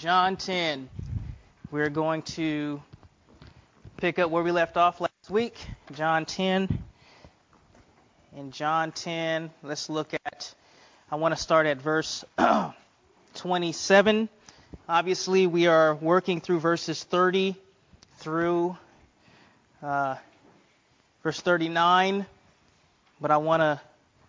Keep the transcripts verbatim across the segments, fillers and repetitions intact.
John ten. We're going to pick up where we left off last week. John ten. In John ten, let's look at, I want to start at verse twenty-seven. Obviously, we are working through verses thirty through uh, verse thirty-nine, but I want to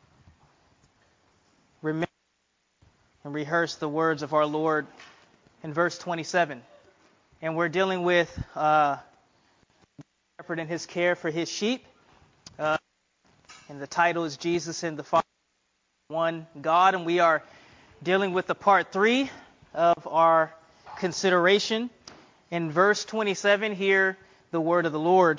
remember and rehearse the words of our Lord in verse twenty-seven. And we're dealing with uh, the shepherd and his care for his sheep. Uh, and the title is Jesus and the Father, One God. And we are dealing with the part three of our consideration. In verse twenty-seven, hear the word of the Lord.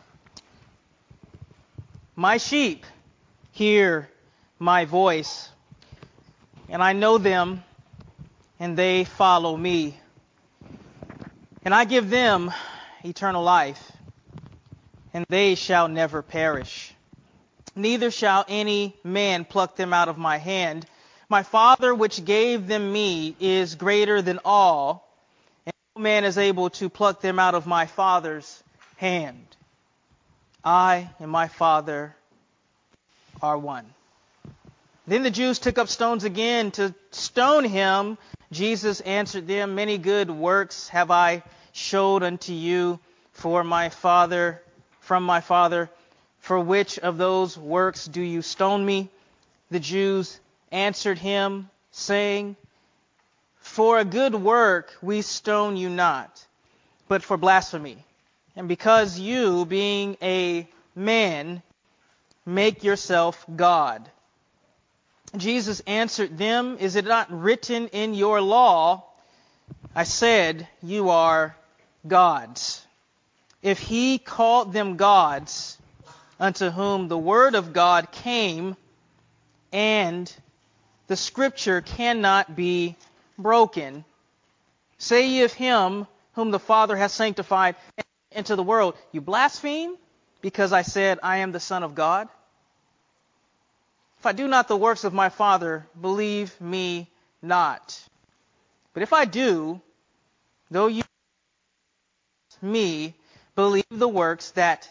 My sheep hear my voice, and I know them, and they follow me. And I give them eternal life, and they shall never perish. Neither shall any man pluck them out of my hand. My Father which gave them me is greater than all, and no man is able to pluck them out of my Father's hand. I and my Father are one. Then the Jews took up stones again to stone him. Jesus answered them, Many good works have I showed unto you for my Father, from my Father. For which of those works do you stone me? The Jews answered him, saying, For a good work we stone you not, but for blasphemy. And because you, being a man, make yourself God. Jesus answered them, Is it not written in your law, I said, you are gods? If he called them gods, unto whom the word of God came, and the scripture cannot be broken, say ye of him whom the Father has sanctified into the world, you blaspheme, because I said, I am the Son of God? If I do not the works of my Father, believe me not. But if I do, though you me, believe the works that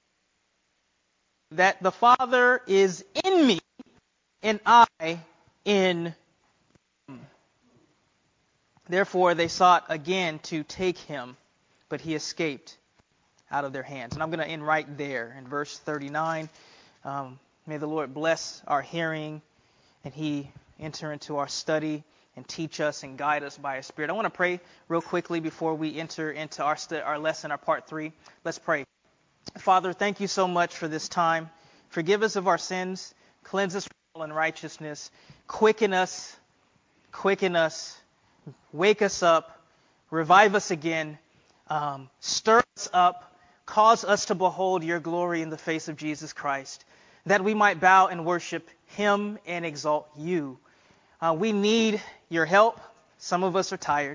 that the Father is in me, and I in him. Therefore they sought again to take him, but he escaped out of their hands. And I'm going to end right there in verse thirty-nine. Um, may the Lord bless our hearing, and he enter into our study and teach us and guide us by his Spirit. I want to pray real quickly before we enter into our stu- our lesson, our part three. Let's pray. Father, thank you so much for this time. Forgive us of our sins. Cleanse us from all unrighteousness. Quicken us. Quicken us. Wake us up. Revive us again. Um, stir us up. Cause us to behold your glory in the face of Jesus Christ, that we might bow and worship him and exalt you. Uh, we need your help. Some of us are tired,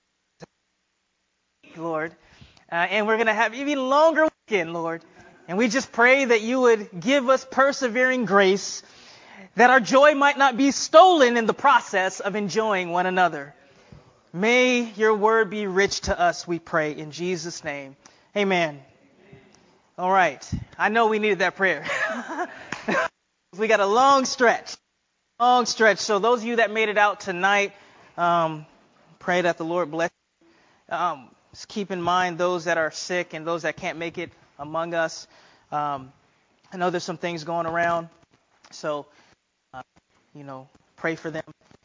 Lord. Uh, and we're going to have even longer weekend, Lord. And we just pray that you would give us persevering grace, that our joy might not be stolen in the process of enjoying one another. May your word be rich to us, we pray, in Jesus' name. Amen. All right. I know we needed that prayer. We got a long stretch. Long stretch. So those of you that made it out tonight, um, pray that the Lord bless you. Um, just keep in mind those that are sick and those that can't make it among us. Um, I know there's some things going around, so, uh, you know, pray for them.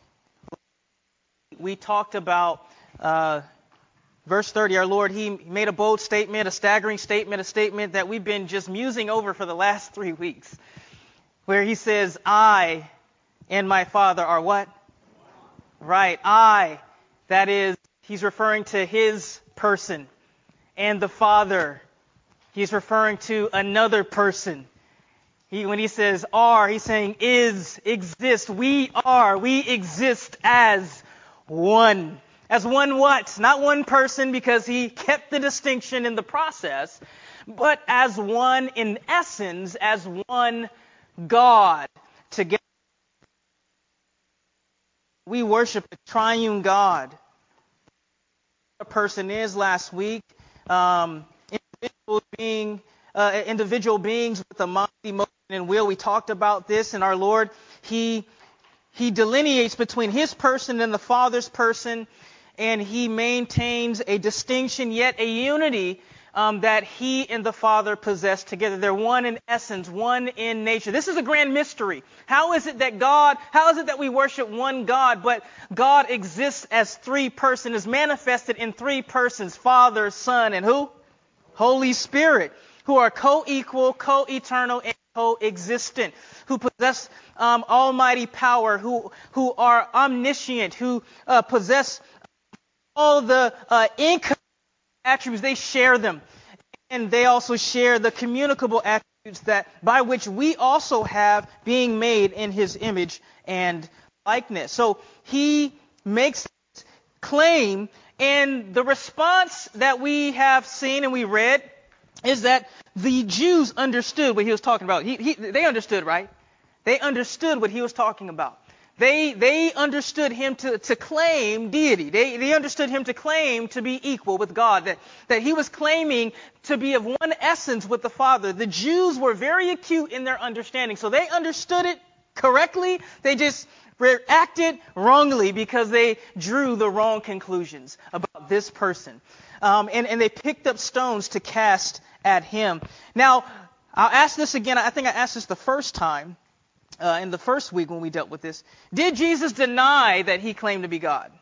We talked about uh, verse thirty. Our Lord, he made a bold statement, a staggering statement, a statement that we've been just musing over for the last three weeks, where he says, I and my Father are what? Right, I. That is, he's referring to his person. And the Father, he's referring to another person. He, when he says are, he's saying is, exist. We are, we exist as one. As one what? Not one person, because he kept the distinction in the process, but as one in essence, as one God together. We worship the triune God. a person is last week. Um, individual being, uh, individual beings with a mind, emotion, and will. We talked about this, and our Lord, He He delineates between His person and the Father's person, and He maintains a distinction, yet a unity um, that He and the Father possess together. They're one in essence, one in nature. This is a grand mystery. How is it that God, how is it that we worship one God, but God exists as three persons, is manifested in three persons, Father, Son, and who? Holy Spirit, who are co-equal, co-eternal, and co-existent, who possess um, almighty power, who who are omniscient, who uh, possess all the uh, incommunicable attributes. They share them, and they also share the communicable attributes that by which we also have, being made in His image and likeness. So He makes this claim, and the response that we have seen and we read is that the Jews understood what He was talking about. He, he, they understood, right? They understood what He was talking about. They they understood Him to, to claim deity. They they understood Him to claim to be equal with God, that, that He was claiming to be of one essence with the Father. The Jews were very acute in their understanding, so they understood it correctly. They just reacted wrongly because they drew the wrong conclusions about this person. Um, and, and they picked up stones to cast at Him. Now, I'll ask this again. I think I asked this the first time. Uh, in the first week when we dealt with this, did Jesus deny that He claimed to be God?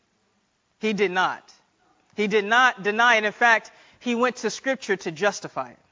He did not. He did not deny it. In fact, He went to Scripture to justify it.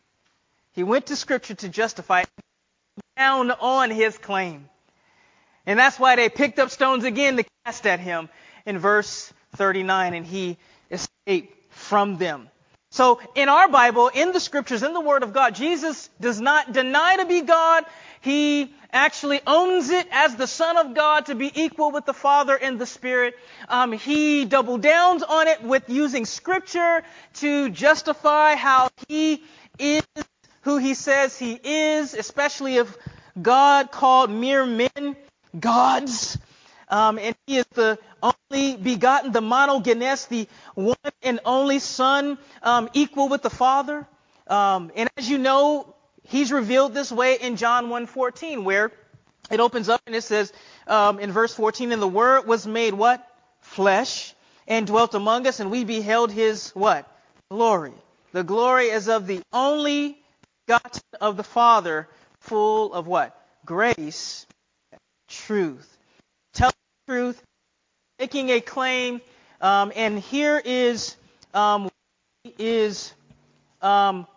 He went to Scripture to justify it, down on His claim. And that's why they picked up stones again to cast at Him in verse thirty-nine, and He escaped from them. So in our Bible, in the Scriptures, in the Word of God, Jesus does not deny to be God. He actually owns it as the Son of God to be equal with the Father and the Spirit. Um, he double downs on it with using Scripture to justify how He is who He says He is, especially if God called mere men gods. Um, and He is the only begotten, the monogenes, the one and only Son, um, equal with the Father. Um, and as you know, He's revealed this way in John one fourteen, where it opens up and it says um, in verse fourteen, and the Word was made what? Flesh, and dwelt among us, and we beheld His what? Glory. The glory is of the only begotten of the Father, full of what? Grace, truth. Telling the truth, making a claim, um, and here is um, is um,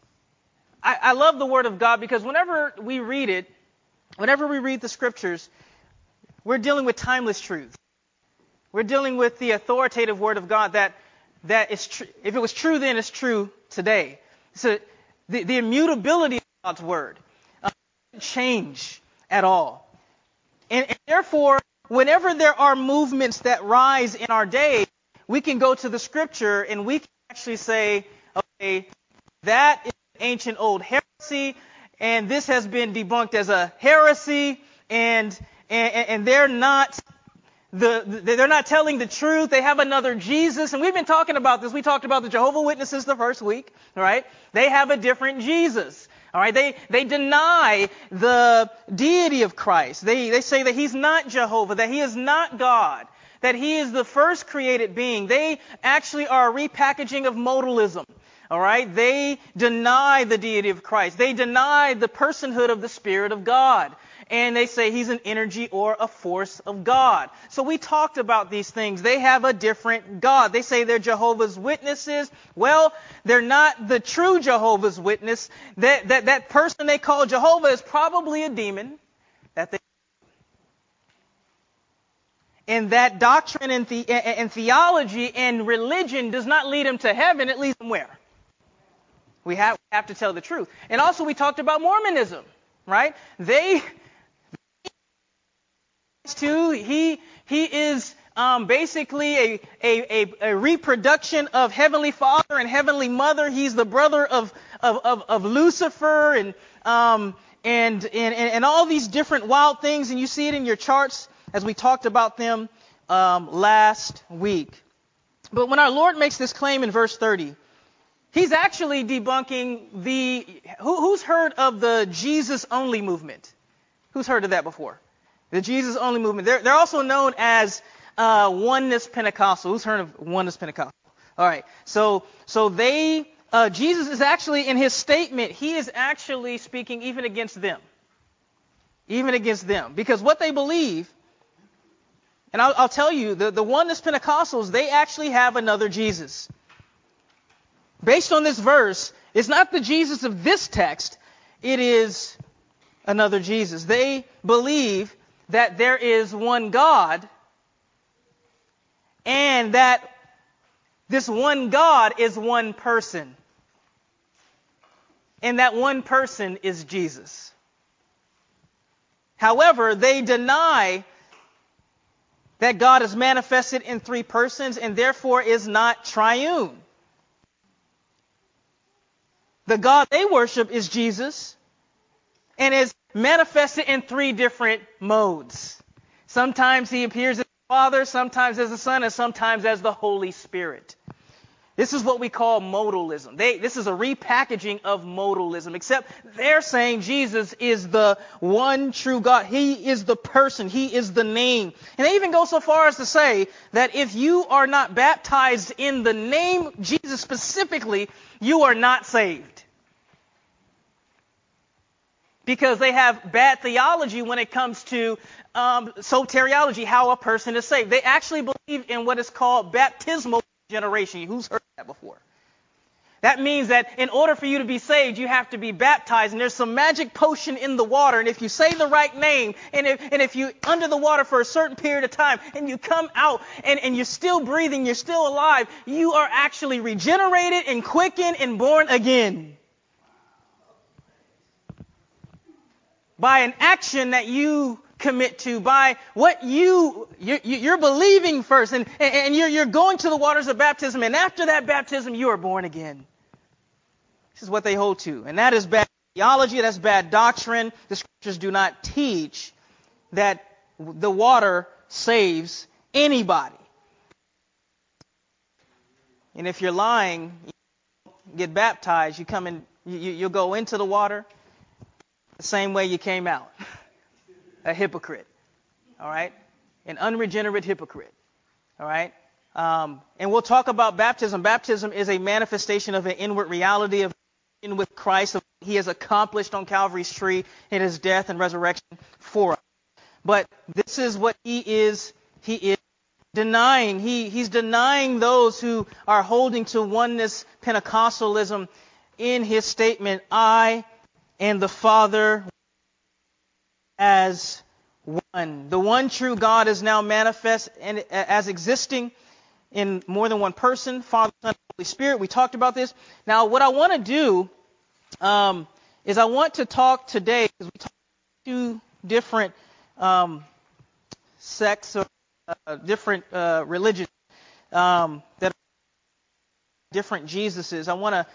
I, I love the Word of God, because whenever we read it, whenever we read the Scriptures, we're dealing with timeless truth. We're dealing with the authoritative Word of God that that is true. If it was true then, it's true today. So the, the immutability of God's Word uh, doesn't change at all. And, and therefore, whenever there are movements that rise in our day, we can go to the Scripture and we can actually say, okay, that is an ancient old heresy, and this has been debunked as a heresy, and and, and they're not the they're not telling the truth. They have another Jesus, and we've been talking about this. We talked about the Jehovah's Witnesses the first week, right? They have a different Jesus. All right, they they deny the deity of Christ. They they say that He's not Jehovah, that He is not God, that He is the first created being. They actually are a repackaging of modalism. All right, they deny the deity of Christ. They deny the personhood of the Spirit of God. And they say He's an energy or a force of God. So we talked about these things. They have a different God. They say they're Jehovah's Witnesses. Well, they're not the true Jehovah's Witness. That that, that person they call Jehovah is probably a demon. That they And that doctrine and, the, and theology and religion does not lead them to heaven. It leads them where? We have, we have to tell the truth. And also we talked about Mormonism, right? They, too, he he is um, basically a, a, a, a reproduction of Heavenly Father and Heavenly Mother. He's the brother of of, of, of Lucifer and, um, and and and all these different wild things. And you see it in your charts as we talked about them um, last week. But when our Lord makes this claim in verse thirty, he's actually debunking the, who, who's heard of the Jesus only movement? Who's heard of that before? The Jesus only movement. They're, they're also known as uh, Oneness Pentecostal. Who's heard of Oneness Pentecostal? All right. So, so they, uh, Jesus is actually in his statement, he is actually speaking even against them. Even against them. Because what they believe, and I'll, I'll tell you, the, the Oneness Pentecostals, they actually have another Jesus. Based on this verse, it's not the Jesus of this text, it is another Jesus. They believe that there is one God, and that this one God is one person. And that one person is Jesus. However, they deny that God is manifested in three persons and therefore is not triune. The God they worship is Jesus and is manifested in three different modes. Sometimes he appears as the Father, sometimes as the Son, and sometimes as the Holy Spirit. This is what we call modalism. They, this is a repackaging of modalism, except they're saying Jesus is the one true God. He is the person. He is the name. And they even go so far as to say that if you are not baptized in the name Jesus specifically, you are not saved. Because they have bad theology when it comes to um, soteriology, how a person is saved. They actually believe in what is called baptismal regeneration. Who's heard that before? That means that in order for you to be saved, you have to be baptized, and there's some magic potion in the water, and if you say the right name, and if, and if you're under the water for a certain period of time, and you come out, and, and you're still breathing, you're still alive, you are actually regenerated and quickened and born again. By an action that you commit to, by what you, you you're believing first, and, and you're, you're going to the waters of baptism, and after that baptism, you are born again. This is what they hold to, and that is bad theology, that's bad doctrine. The scriptures do not teach that the water saves anybody. And if you're lying, you get baptized, you come in, you, you'll go into the water the same way you came out. A hypocrite. All right? An unregenerate hypocrite. All right? Um, and we'll talk about baptism. Baptism is a manifestation of an inward reality of in with Christ, of what he has accomplished on Calvary's tree in his death and resurrection for us. But this is what he is, he is denying. He, he's denying those who are holding to oneness Pentecostalism in his statement, I and the Father as one. The one true God is now manifest and as existing in more than one person, Father, Son, and Holy Spirit. We talked about this. Now, what I want to do um, is I want to talk today, because we talked about two different um, sects or uh, different uh, religions um, that are different Jesuses. I want to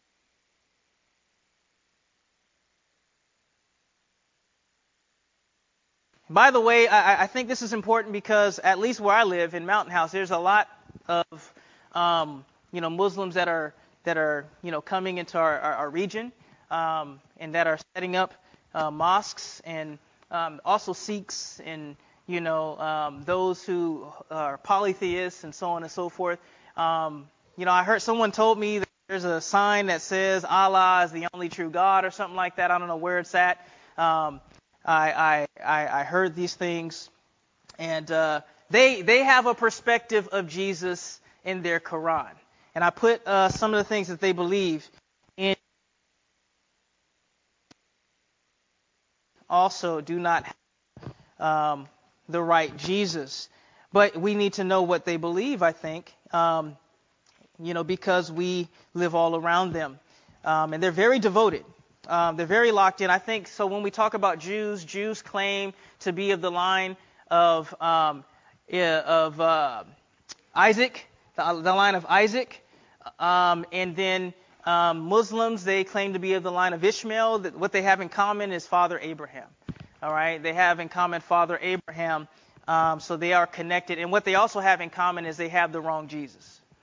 By the way, I, I think this is important because at least where I live in Mountain House, there's a lot of um, you know Muslims that are that are you know coming into our, our, our region um, and that are setting up uh, mosques, and um, also Sikhs and you know um, those who are polytheists and so on and so forth. Um, you know, I heard someone told me that there's a sign that says Allah is the only true God or something like that. I don't know where it's at. Um, I, I, I heard these things, and uh, they they have a perspective of Jesus in their Quran. And I put uh, some of the things that they believe in. Also do not have um, the right Jesus. But we need to know what they believe, I think, um, you know, because we live all around them. Um, and they're very devoted. Um, they're very locked in. I think so. When we talk about Jews, Jews claim to be of the line of um, yeah, of uh, Isaac, the, the line of Isaac, um, and then um, Muslims, they claim to be of the line of Ishmael. That what they have in common is Father Abraham. All right, they have in common Father Abraham, um, so they are connected. And what they also have in common is they have the wrong Jesus.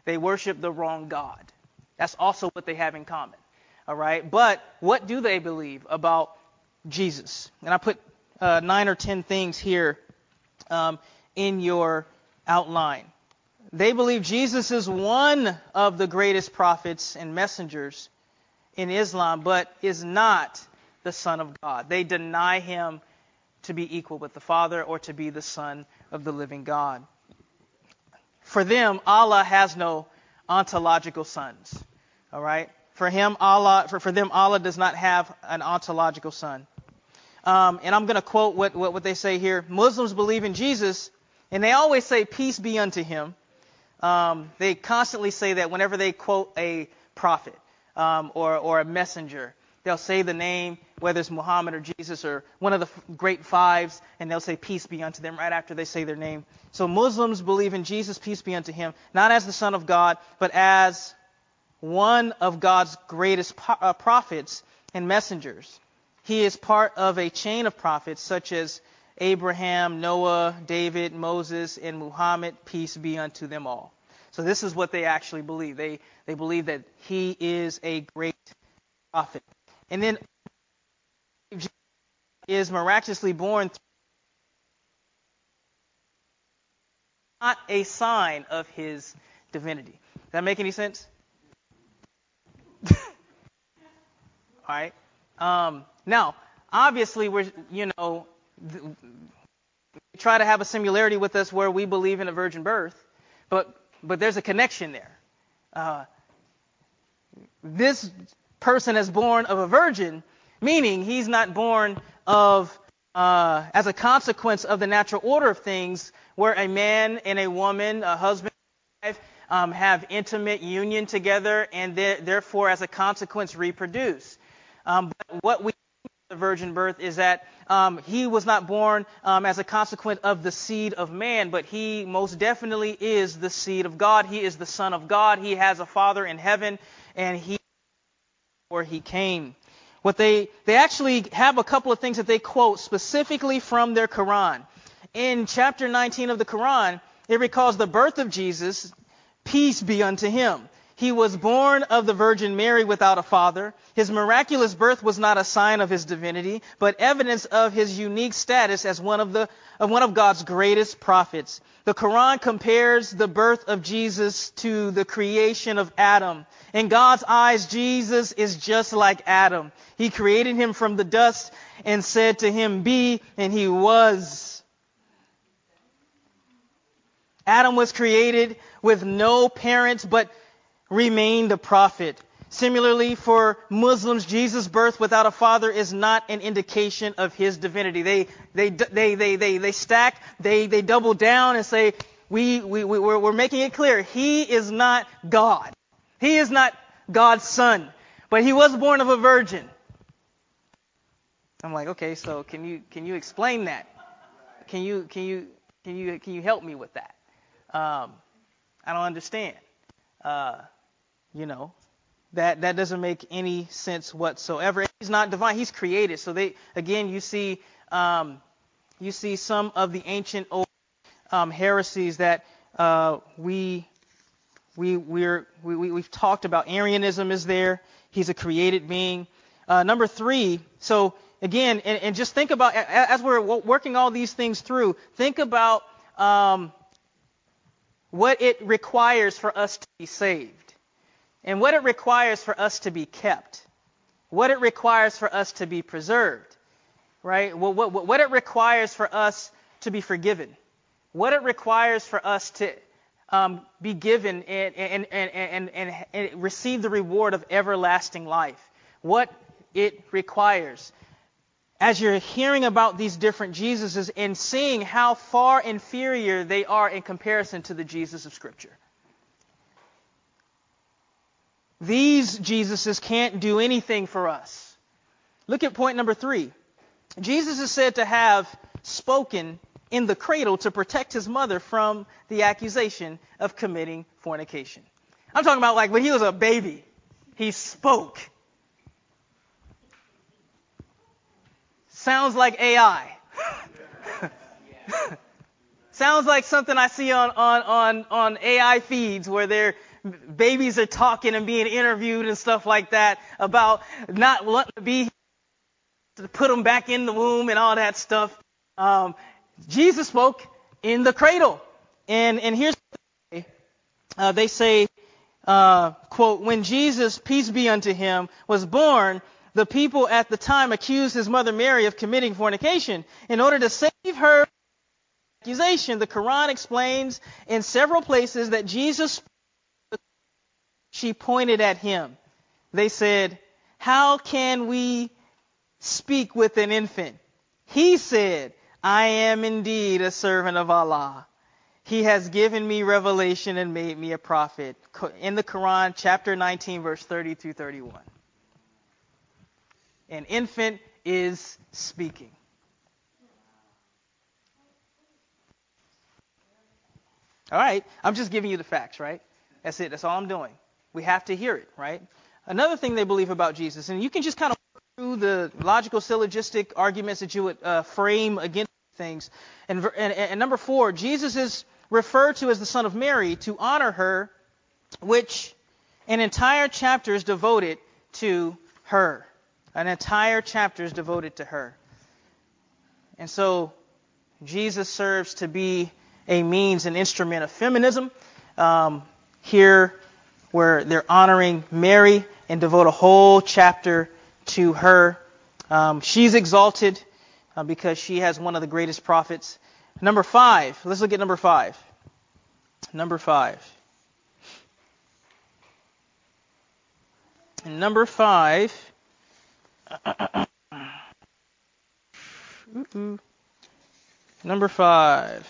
They worship the wrong God. That's also what they have in common. All right. But what do they believe about Jesus? And I put uh, nine or ten things here um, in your outline. They believe Jesus is one of the greatest prophets and messengers in Islam, but is not the Son of God. They deny him to be equal with the Father or to be the Son of the living God. For them, Allah has no ontological sons. All right? For him, Allah, for, for them, Allah does not have an ontological son. Um, and I'm going to quote what, what, what they say here. Muslims believe in Jesus, and they always say, peace be unto him. Um, they constantly say that whenever they quote a prophet um, or, or a messenger. They'll say the name, whether it's Muhammad or Jesus or one of the great fives, and they'll say peace be unto them right after they say their name. So Muslims believe in Jesus, peace be unto him, not as the Son of God, but as one of God's greatest po- uh, prophets and messengers. He is part of a chain of prophets such as Abraham, Noah, David, Moses, and Muhammad, peace be unto them all. So this is what they actually believe. They they believe that he is a great prophet. And then Jesus is miraculously born through not a sign of his divinity. Does that make any sense? All right. Um, now, obviously, we're, you know, th- try to have a similarity with us where we believe in a virgin birth, but but there's a connection there. Uh, this person is born of a virgin, meaning he's not born of uh, as a consequence of the natural order of things, where a man and a woman, a husband and wife, um, have intimate union together, and therefore, as a consequence, reproduce. Um, but what we the virgin birth is that um, he was not born um, as a consequence of the seed of man, but he most definitely is the seed of God. He is the Son of God. He has a Father in heaven, and he where he came. What they they actually have a couple of things that they quote specifically from their Quran. In chapter nineteen of the Quran, it recalls the birth of Jesus. Peace be unto him. He was born of the Virgin Mary without a father. His miraculous birth was not a sign of his divinity, but evidence of his unique status as one of the of one of God's greatest prophets. The Quran compares the birth of Jesus to the creation of Adam. In God's eyes, Jesus is just like Adam. He created him from the dust and said to him, "Be," and he was. Adam was created with no parents, but remained a prophet. Similarly, for Muslims, Jesus' birth without a father is not an indication of his divinity. They they they they they they stack, they they double down and say we we we we're, we're making it clear he is not God. He is not God's son, but he was born of a virgin. I'm like, okay, so can you can you explain that? Can you can you can you can you help me with that? Um, I don't understand. Uh, You know, that, that doesn't make any sense whatsoever. He's not divine. He's created. So they, again, you see, um, you see some of the ancient old um, heresies that uh, we, we, we're, we, we, we've talked about. Arianism is there. He's a created being. Uh, number three. So again, and, and just think about, as we're working all these things through, think about um, what it requires for us to be saved. And what it requires for us to be kept, what it requires for us to be preserved, right? What, what, what it requires for us to be forgiven, what it requires for us to um, be given and, and, and, and, and, and receive the reward of everlasting life, what it requires. As you're hearing about these different Jesuses and seeing how far inferior they are in comparison to the Jesus of Scripture. These Jesuses can't do anything for us. Look at point number three. Jesus is said to have spoken in the cradle to protect his mother from the accusation of committing fornication. I'm talking about like when he was a baby, he spoke. Sounds like A I. Sounds like something I see on, on, on, on A I feeds where their babies are talking and being interviewed and stuff like that about not wanting to be to put them back in the womb and all that stuff. Um, Jesus spoke in the cradle. And, and here's what they say. Uh, they say, uh, quote, when Jesus, peace be unto him, was born, the people at the time accused his mother Mary of committing fornication. In order to save her accusation, the Quran explains in several places that Jesus, she pointed at him. They said, how can we speak with an infant? He said, I am indeed a servant of Allah. He has given me revelation and made me a prophet. In the Quran, chapter nineteen, verse thirty through thirty-one. An infant is speaking. All right, I'm just giving you the facts, right? That's it. That's all I'm doing. We have to hear it, right? Another thing they believe about Jesus, and you can just kind of work through the logical syllogistic arguments that you would uh, frame against things. And, and, and number four, Jesus is referred to as the Son of Mary to honor her, which an entire chapter is devoted to her. An entire chapter is devoted to her. And so Jesus serves to be a means, an instrument of feminism. Um, here, where they're honoring Mary and devote a whole chapter to her. Um, she's exalted uh, because she has one of the greatest prophets. Number five. Let's look at number five. Number five. And number five. Number five.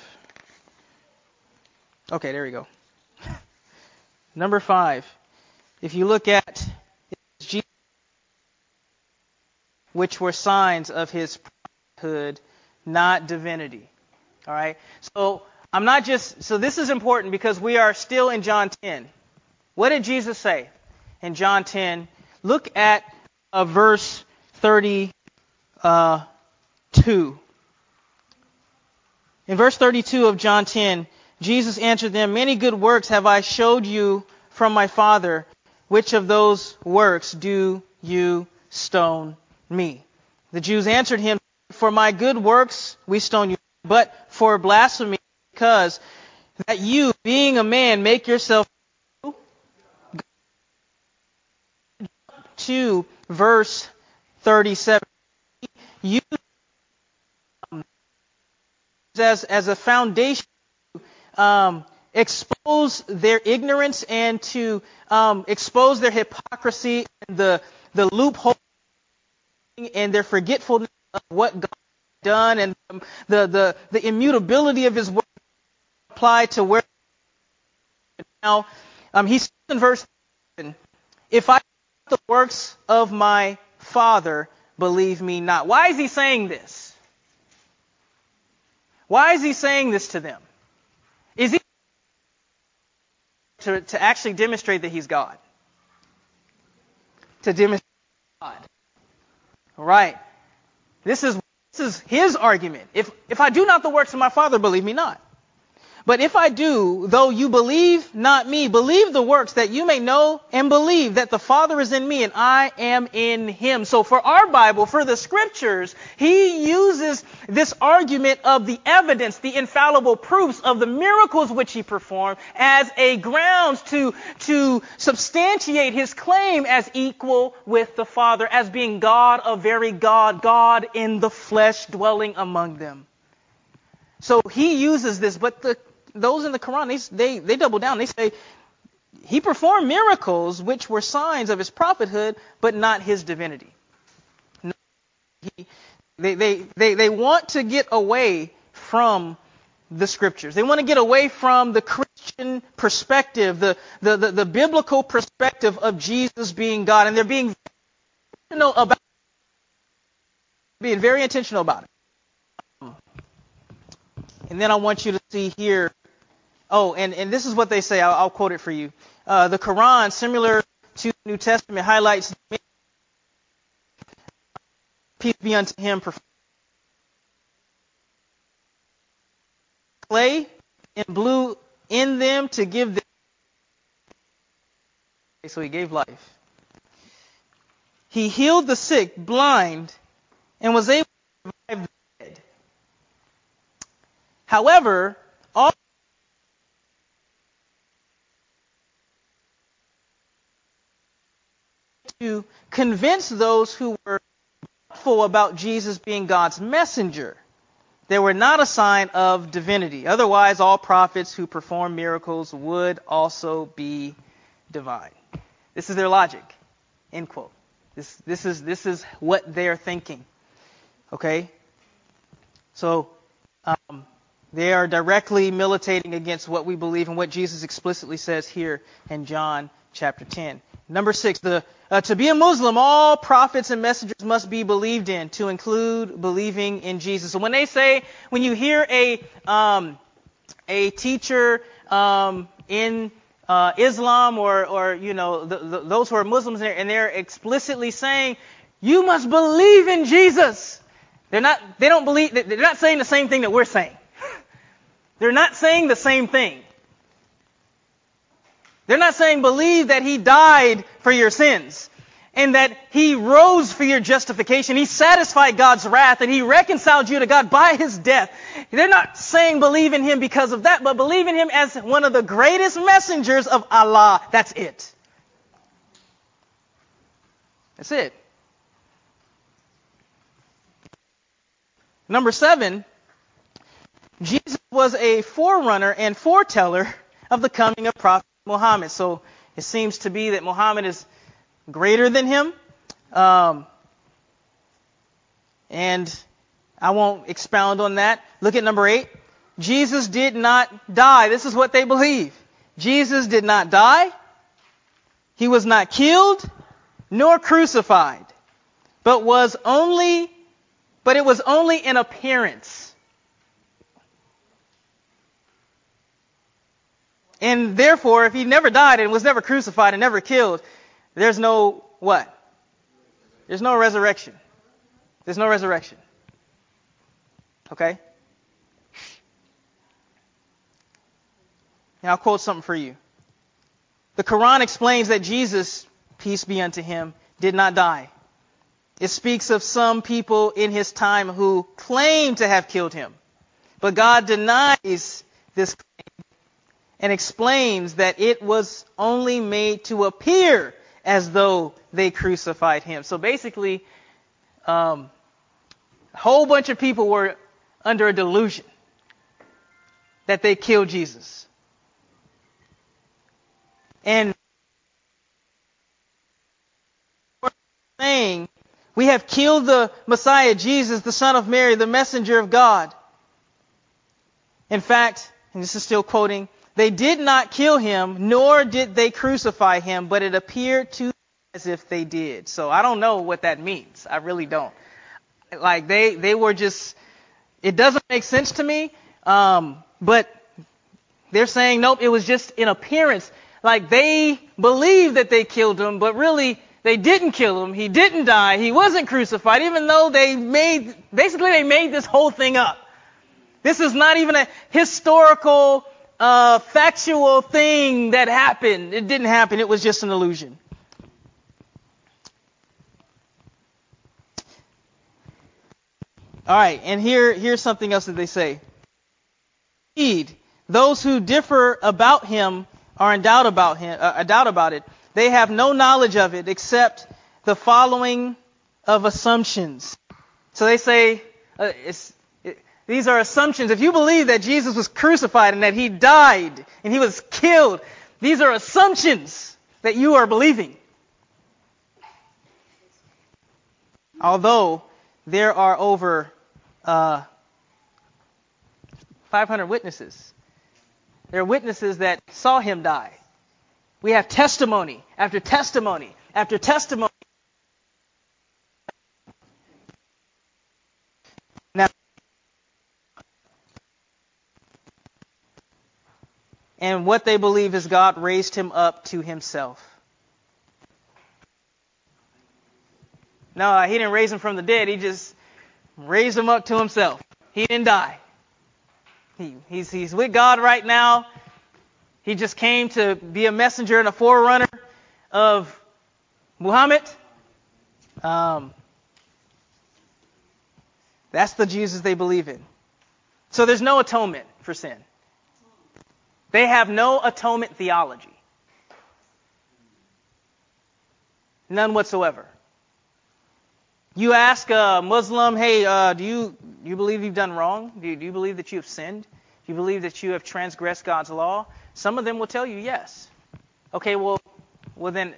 Okay, there we go. Number five. If you look at Jesus, which were signs of his prophethood, not divinity. All right. So I'm not just. So this is important because we are still in John ten. What did Jesus say in John ten? Look at uh, verse thirty-two. In verse thirty-two of John ten, Jesus answered them, many good works have I showed you from my Father. Which of those works do you stone me? The Jews answered him, for my good works we stone you, but for blasphemy, because that you, being a man, make yourself to verse thirty-seven. You as, as a foundation um, expose their ignorance and to um, expose their hypocrisy and the the loophole and their forgetfulness of what God has done and the the the immutability of His word applied to where now um, he says in verse seven, if I do the works of my Father, believe me not. Why is he saying this? Why is he saying this to them? Is he to, to actually demonstrate that he's God? To demonstrate God. All right. This is this is his argument. If if I do not the works of my Father, believe me not. But if I do, though you believe not me, believe the works, that you may know and believe that the Father is in me and I am in him. So for our Bible, for the scriptures, he uses this argument of the evidence, the infallible proofs of the miracles which he performed as a grounds to, to substantiate his claim as equal with the Father, as being God, a very God, God in the flesh dwelling among them. So he uses this, but the those in the Quran, they, they they double down. They say he performed miracles which were signs of his prophethood, but not his divinity. No, he, they, they, they, they want to get away from the scriptures. They want to get away from the Christian perspective, the, the, the, the biblical perspective of Jesus being God. And they're being very intentional about, being very intentional about it. And then I want you to see here. Oh, and, and this is what they say. I'll, I'll quote it for you. Uh, the Quran, similar to the New Testament, highlights peace be unto him. clay and blew in them to give them. So he gave life. He healed the sick, blind, and was able to revive the dead. However, all to convince those who were doubtful about Jesus being God's messenger. They were not a sign of divinity. Otherwise, all prophets who perform miracles would also be divine. This is their logic. End quote. This, this is, this is what they're thinking. Okay? So, um, they are directly militating against what we believe and what Jesus explicitly says here in John chapter ten. Number six, the, uh, to be a Muslim, all prophets and messengers must be believed in, to include believing in Jesus. So when they say, when you hear a um, a teacher um, in uh, Islam or or you know the, the, those who are Muslims and they're, and they're explicitly saying, you must believe in Jesus. They're not. They don't believe. They're not saying the same thing that we're saying. They're not saying the same thing. They're not saying believe that he died for your sins and that he rose for your justification. He satisfied God's wrath and he reconciled you to God by his death. They're not saying believe in him because of that, but believe in him as one of the greatest messengers of Allah. That's it. That's it. Number seven, Jesus was a forerunner and foreteller of the coming of Prophet Muhammad. So it seems to be that Muhammad is greater than him. Um, and I won't expound on that. Look at number eight. Jesus did not die. This is what they believe. Jesus did not die. He was not killed nor crucified, but was only, but it was only in appearance. And therefore, if he never died and was never crucified and never killed, there's no what? There's no resurrection. There's no resurrection. Okay? Now I'll quote something for you. The Quran explains that Jesus, peace be unto him, did not die. It speaks of some people in his time who claim to have killed him. But God denies this claim and explains that it was only made to appear as though they crucified him. So basically, um, a whole bunch of people were under a delusion that they killed Jesus. And saying, we have killed the Messiah, Jesus, the Son of Mary, the messenger of God. In fact, and this is still quoting, they did not kill him, nor did they crucify him, but it appeared to them as if they did. So I don't know what that means. I really don't. Like they, they were just, it doesn't make sense to me. Um, but they're saying, nope, it was just in appearance. Like they believed that they killed him, but really they didn't kill him. He didn't die. He wasn't crucified, even though they made, basically they made this whole thing up. This is not even a historical Uh, factual thing that happened. It didn't happen. It was just an illusion. All right, and here, here's something else that they say. Indeed, those who differ about him are in doubt about him, uh, doubt about it. They have no knowledge of it except the following of assumptions. So they say, uh, it's, these are assumptions. If you believe that Jesus was crucified and that he died and he was killed, these are assumptions that you are believing. Although there are over uh, five hundred witnesses. There are witnesses that saw him die. We have testimony after testimony after testimony. Now, and what they believe is God raised him up to himself. No, he didn't raise him from the dead. He just raised him up to himself. He didn't die. He, he's, he's with God right now. He just came to be a messenger and a forerunner of Muhammad. Um, that's the Jesus they believe in. So there's no atonement for sin. They have no atonement theology. None whatsoever. You ask a Muslim, hey, uh, do you do you believe you've done wrong? Do you, do you believe that you have sinned? Do you believe that you have transgressed God's law? Some of them will tell you yes. Okay, well, well then,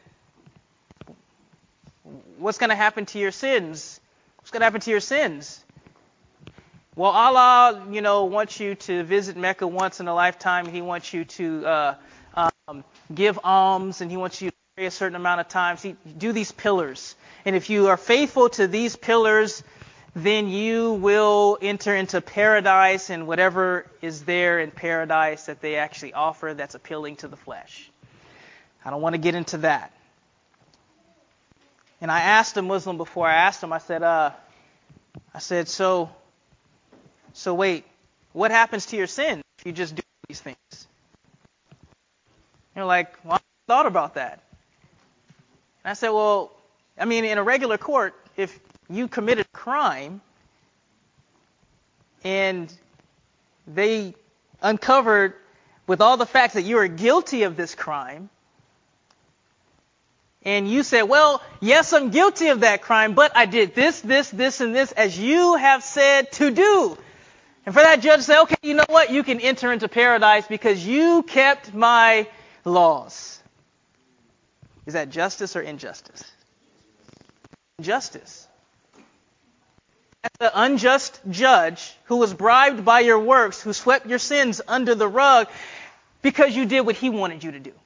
what's going to happen to your sins? What's going to happen to your sins? Well, Allah, you know, wants you to visit Mecca once in a lifetime. He wants you to uh, um, give alms, and He wants you to pray a certain amount of times. He do these pillars, and if you are faithful to these pillars, then you will enter into paradise, and whatever is there in paradise that they actually offer that's appealing to the flesh. I don't want to get into that. And I asked a Muslim before. I asked him. I said, uh, I said, so. So wait, what happens to your sin if you just do these things? You're like, well, I thought about that. And I said, well, I mean, in a regular court, if you committed a crime and they uncovered with all the facts that you are guilty of this crime, and you said, well, yes, I'm guilty of that crime, but I did this, this, this, and this as you have said to do. And for that judge to say, okay, you know what? You can enter into paradise because you kept my laws. Is that justice or injustice? Injustice. That's the unjust judge who was bribed by your works, who swept your sins under the rug because you did what he wanted you to do.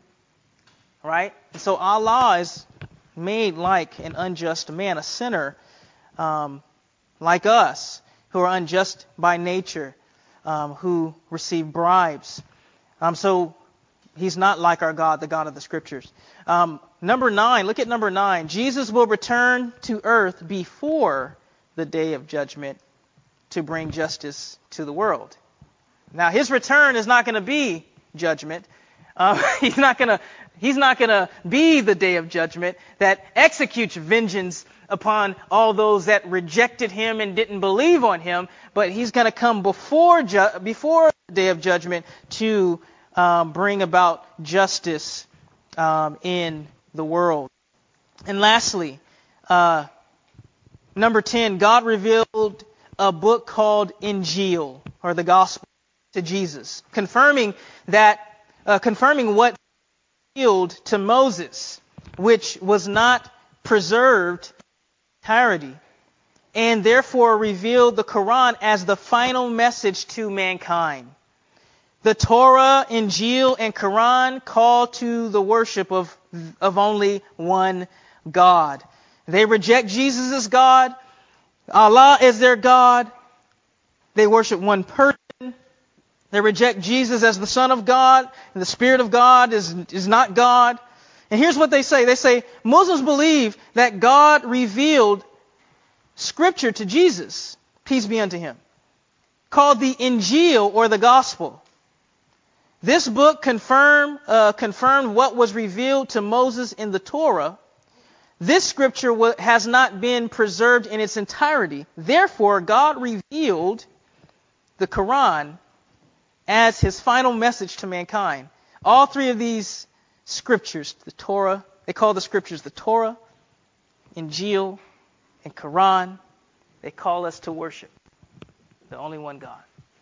Right? And so Allah is made like an unjust man, a sinner um, like us, who are unjust by nature, um, who receive bribes. Um, so He's not like our God, the God of the Scriptures. Um, number nine, look at number nine. Jesus will return to earth before the day of judgment to bring justice to the world. Now, His return is not going to be judgment. Uh, he's not going to He's not going to be the day of judgment that executes vengeance upon all those that rejected Him and didn't believe on Him, but He's going to come before ju- before the day of judgment to um, bring about justice um, in the world. And lastly, uh, number ten, God revealed a book called Injil, or the Gospel, to Jesus, confirming that, uh, confirming what revealed to Moses, which was not preserved in entirety, and therefore revealed the Quran as the final message to mankind. The Torah, Injil, and Quran call to the worship of, of only one God. They reject Jesus as God. Allah is their God. They worship one person. They reject Jesus as the Son of God, and the Spirit of God is, is not God. And here's what they say. They say, Muslims believe that God revealed Scripture to Jesus, peace be unto Him, called the Injil, or the Gospel. This book confirmed, uh, confirmed what was revealed to Moses in the Torah. This Scripture w- has not been preserved in its entirety. Therefore, God revealed the Quran as His final message to mankind. All three of these scriptures, the Torah, they call the scriptures the Torah, Injil, and Quran. They call us to worship the only one God.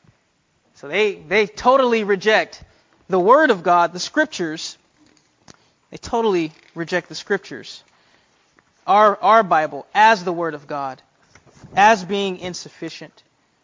So they, they totally reject the Word of God, the Scriptures. They totally reject the Scriptures, our, our Bible, as the Word of God, as being insufficient,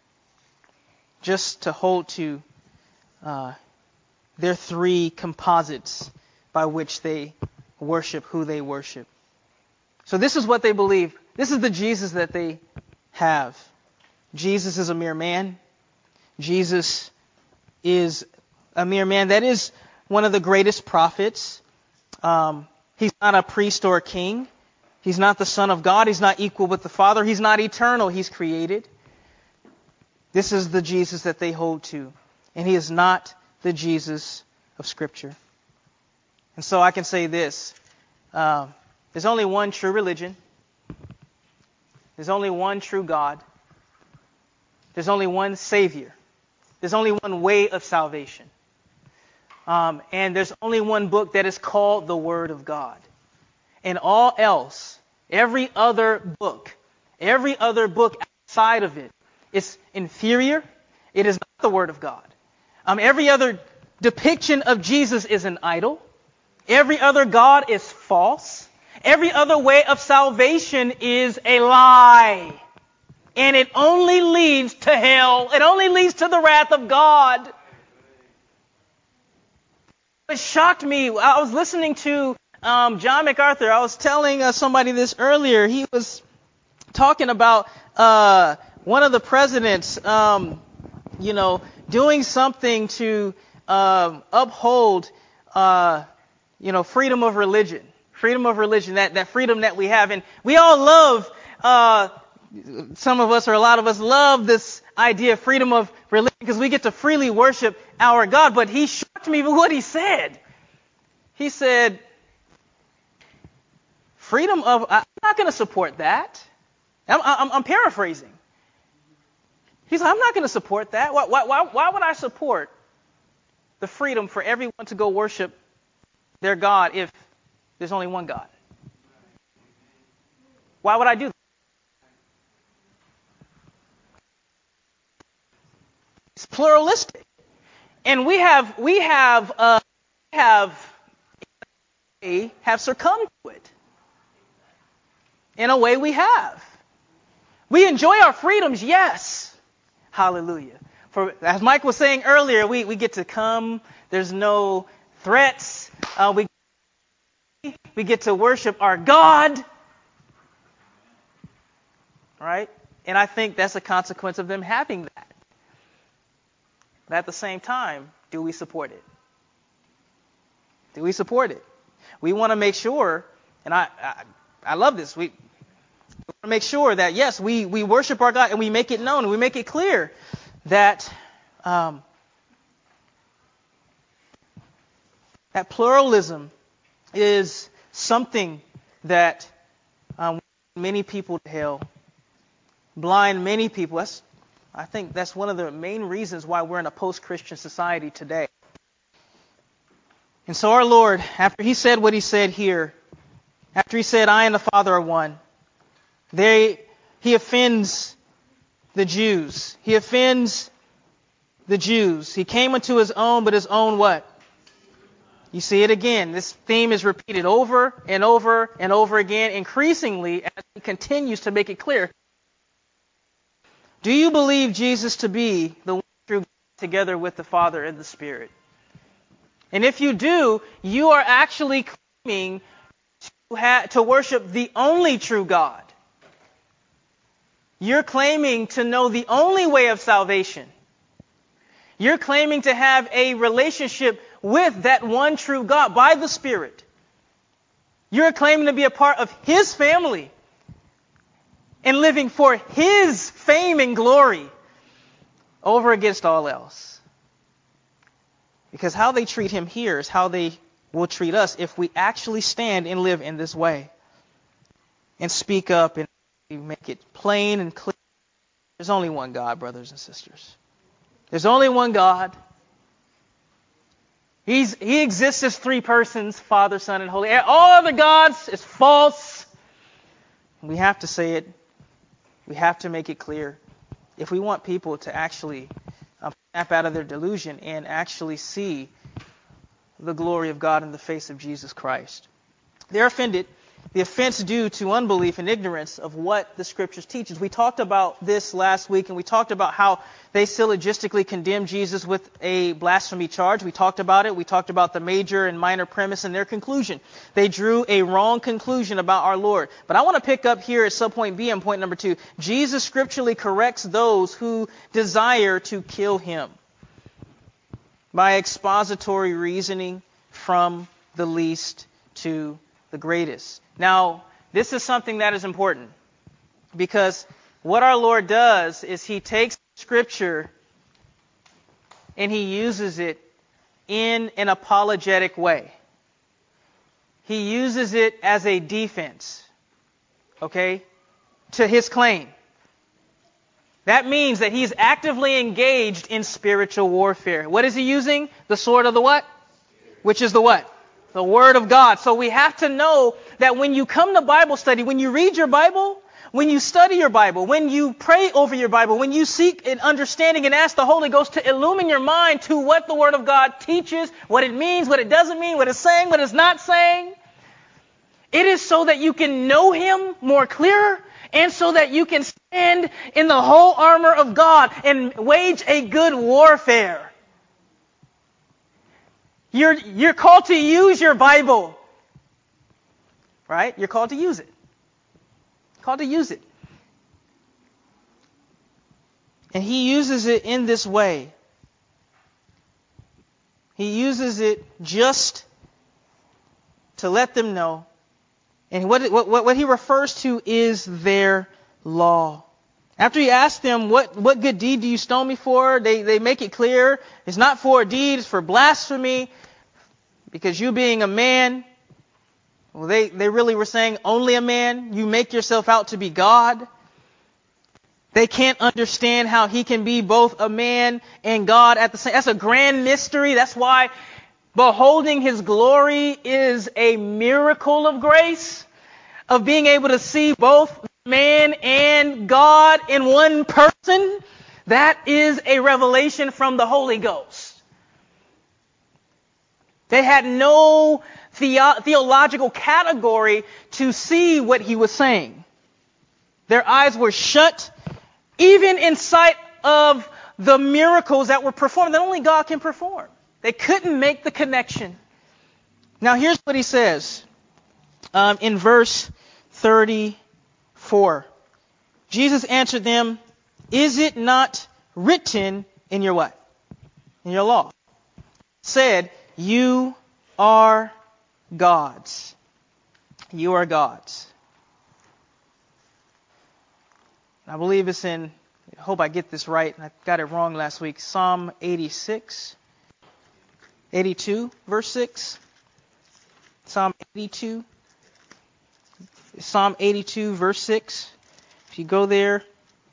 just to hold to Uh, their three composites by which they worship who they worship. So this is what they believe. This is the Jesus that they have. Jesus is a mere man. Jesus is a mere man. That is one of the greatest prophets. Um, he's not a priest or a king. He's not the Son of God. He's not equal with the Father. He's not eternal. He's created. This is the Jesus that they hold to. And he is not the Jesus of Scripture. And so I can say this. Um, there's only one true religion. There's only one true God. There's only one Savior. There's only one way of salvation. Um, and there's only one book that is called the Word of God. And all else, every other book, every other book outside of it is inferior. It is not the Word of God. Um, every other depiction of Jesus is an idol. Every other God is false. Every other way of salvation is a lie. And it only leads to hell. It only leads to the wrath of God. It shocked me. I was listening to um, John MacArthur. I was telling uh, somebody this earlier. He was talking about uh, one of the presidents, um, you know, doing something to uh, uphold, uh, you know, freedom of religion. Freedom of religion, that, that freedom that we have. And we all love, uh, some of us or a lot of us love this idea of freedom of religion because we get to freely worship our God. But he shocked me with what he said. He said, freedom of, I'm not going to support that. I'm, I'm, I'm paraphrasing. He said, I'm not going to support that. Why, why, why, why would I support the freedom for everyone to go worship their God if there's only one God? Why would I do that? It's pluralistic, and we have we have uh, have have succumbed to it. In a way, we have. We enjoy our freedoms, yes. Hallelujah. For as Mike was saying earlier, we, we get to come. There's no threats. Uh, we we get to worship our God. Right? And I think that's a consequence of them having that. But at the same time, do we support it? Do we support it? We want to make sure, and I, I, I love this, we, we want to make sure that, yes, we, we worship our God and we make it known and we make it clear that um, that pluralism is something that um, many people to hell, blind many people. That's, I think that's one of the main reasons why we're in a post-Christian society today. And so our Lord, after he said what he said here, after he said, I and the Father are one, they, he offends the Jews. He offends the Jews. He came unto his own, but his own what? You see it again. This theme is repeated over and over and over again, increasingly as he continues to make it clear. Do you believe Jesus to be the one true God together with the Father and the Spirit? And if you do, you are actually claiming to, ha- to worship the only true God. You're claiming to know the only way of salvation. You're claiming to have a relationship with that one true God by the Spirit. You're claiming to be a part of His family and living for His fame and glory over against all else. Because how they treat Him here is how they will treat us if we actually stand and live in this way and speak up and make it plain and clear. There's only one God, brothers and sisters. There's only one God. He's, he exists as three persons, Father, Son, and Holy. All other gods is false. We have to say it. We have to make it clear. If we want people to actually um, snap out of their delusion and actually see the glory of God in the face of Jesus Christ. They're offended. The offense due to unbelief and ignorance of what the Scriptures teaches. We talked about this last week, and we talked about how they syllogistically condemned Jesus with a blasphemy charge. We talked about it. We talked about the major and minor premise and their conclusion. They drew a wrong conclusion about our Lord. But I want to pick up here at subpoint B and point number two. Jesus scripturally corrects those who desire to kill Him by expository reasoning from the least to the greatest. Now, this is something that is important because what our Lord does is He takes Scripture and he uses it in an apologetic way. He uses it as a defense, okay, to his claim. That means that he's actively engaged in spiritual warfare. What is he using? The sword of the what? Which is the what? The Word of God. So we have to know that when you come to Bible study, when you read your Bible, when you study your Bible, when you pray over your Bible, when you seek an understanding and ask the Holy Ghost to illumine your mind to what the Word of God teaches, what it means, what it doesn't mean, what it's saying, what it's not saying, it is so that you can know Him more clearer and so that you can stand in the whole armor of God and wage a good warfare. You're, you're called to use your Bible. Right? You're called to use it. Called to use it. And he uses it in this way. He uses it just to let them know. And what, what, what he refers to is their law. After he asks them, what, what good deed do you stone me for? They, they make it clear. It's not for a deed, it's for blasphemy. Because you being a man, well, they, they really were saying only a man. You make yourself out to be God. They can't understand how he can be both a man and God at the same. That's a grand mystery. That's why beholding his glory is a miracle of grace, of being able to see both man and God in one person. That is a revelation from the Holy Ghost. They had no theo- theological category to see what he was saying. Their eyes were shut, even in sight of the miracles that were performed that only God can perform. They couldn't make the connection. Now here's what he says um, in verse thirty-four. Jesus answered them, "Is it not written in your what? In your law?" Said, "You are gods." You are gods. I believe it's in, I hope I get this right, I got it wrong last week, Psalm eighty-six, eighty-two, verse six. Psalm eighty-two. Psalm eighty-two, verse six. If you go there.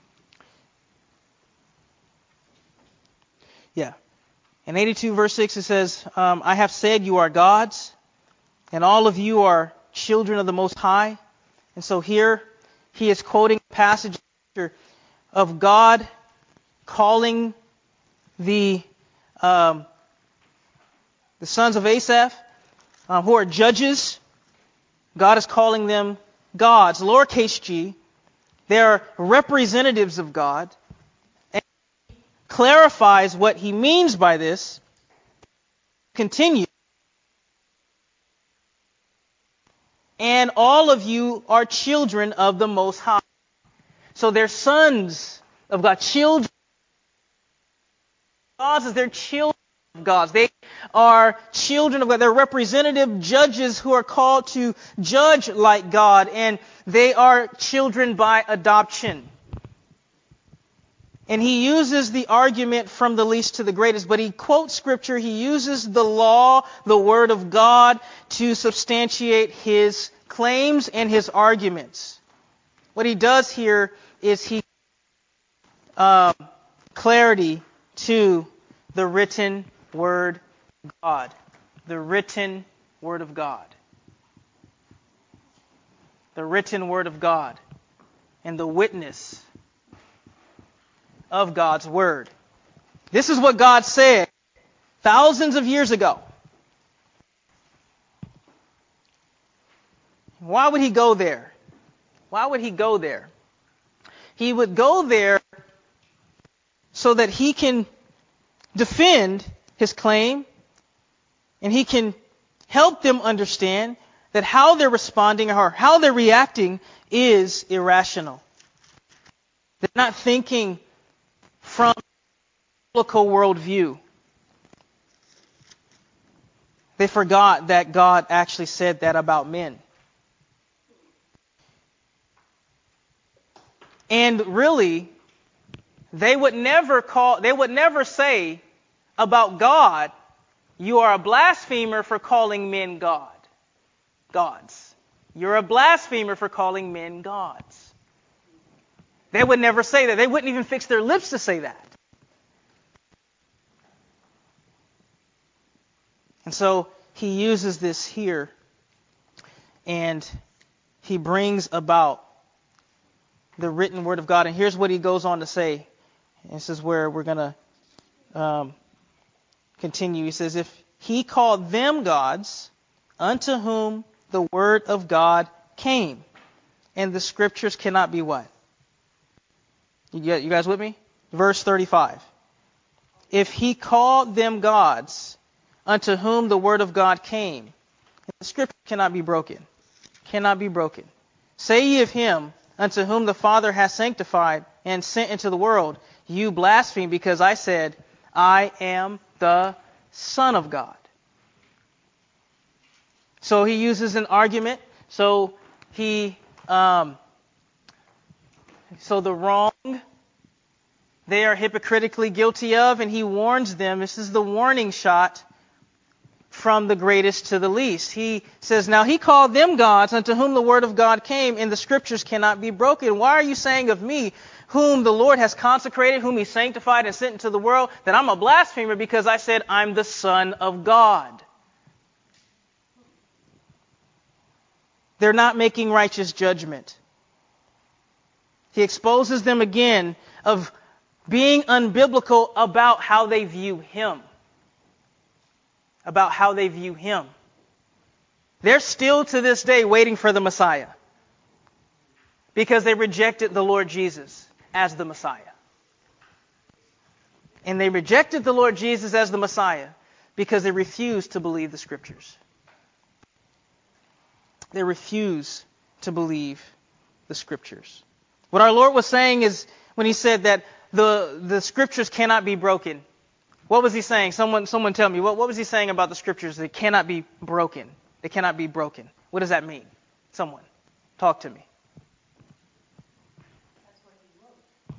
Yeah. In eighty-two, verse six, it says, um, I have said you are gods, and all of you are children of the Most High. And so here he is quoting a passage of God calling the um, the sons of Asaph, um, who are judges. God is calling them gods, lowercase g. They are representatives of God. Clarifies what he means by this. Continue. And all of you are children of the Most High. So they're sons of God, children. God is their children of God. They are children of God. They're representative judges who are called to judge like God, and they are children by adoption. And he uses the argument from the least to the greatest, but he quotes scripture. He uses the law, the word of God, to substantiate his claims and his arguments. What he does here is he um, clarity to the written word of God. The written word of God. The written word of God. And the witness of God's word. This is what God said thousands of years ago. Why would he go there? Why would he go there? He would go there so that he can defend his claim and he can help them understand that how they're responding or how they're reacting is irrational. They're not thinking from a biblical worldview. They forgot that God actually said that about men. And really, they would never call, they would never say about God, you are a blasphemer for calling men God. Gods. You're a blasphemer for calling men gods. They would never say that. They wouldn't even fix their lips to say that. And so he uses this here, and he brings about the written word of God. And here's what he goes on to say. This is where we're going to um, continue. He says, if he called them gods, unto whom the word of God came, and the scriptures cannot be what? You, get, you guys with me? Verse thirty-five. If he called them gods, unto whom the word of God came, and the scripture cannot be broken. Cannot be broken. Say ye of him, unto whom the Father hath sanctified and sent into the world, you blaspheme, because I said, I am the Son of God. So he uses an argument. So he, um, so the wrong they are hypocritically guilty of, and he warns them. This is the warning shot from the greatest to the least. He says, now he called them gods, unto whom the word of God came, and the scriptures cannot be broken. Why are you saying of me, whom the Lord has consecrated, whom he sanctified and sent into the world, that I'm a blasphemer because I said I'm the Son of God? They're not making righteous judgment. He exposes them again of being unbiblical about how they view him. About how they view him. They're still to this day waiting for the Messiah, because they rejected the Lord Jesus as the Messiah. And they rejected the Lord Jesus as the Messiah because they refused to believe the scriptures. They refuse to believe the scriptures. What our Lord was saying is, when he said that the, the scriptures cannot be broken, what was he saying? Someone someone tell me, what, what was he saying about the scriptures? They cannot be broken. They cannot be broken. What does that mean? Someone, talk to me. That's what he wrote. So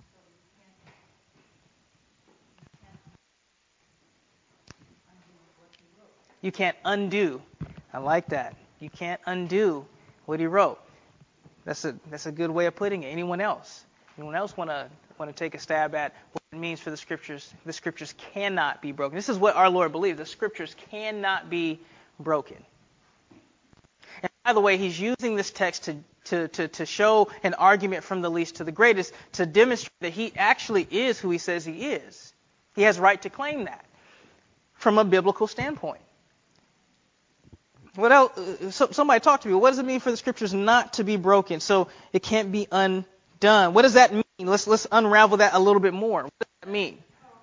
you can't undo what he wrote. You can't undo. I like that. You can't undo what he wrote. That's a that's a good way of putting it. Anyone else? Anyone else want to want to take a stab at what it means for the scriptures? The scriptures cannot be broken. This is what our Lord believes. The scriptures cannot be broken. And by the way, he's using this text to, to, to, to show an argument from the least to the greatest, to demonstrate that he actually is who he says he is. He has right to claim that from a biblical standpoint. What else? So, somebody talk to me. What does it mean for the scriptures not to be broken? So it can't be undone. What does that mean? Let's let's unravel that a little bit more. What does that mean?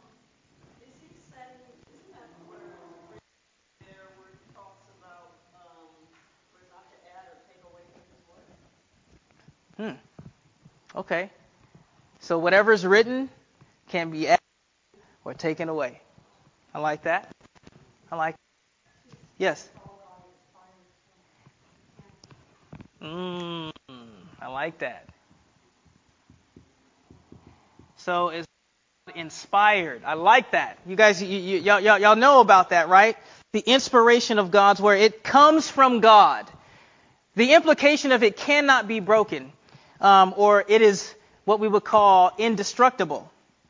Hmm. Okay. So whatever's written can be added or taken away. I like that. I like that. Yes. Mm, I like that. So it's inspired. I like that. You guys, you, you, y'all, y'all, y'all know about that, right? The inspiration of God's word. It comes from God. The implication of it cannot be broken, um, or it is what we would call indestructible.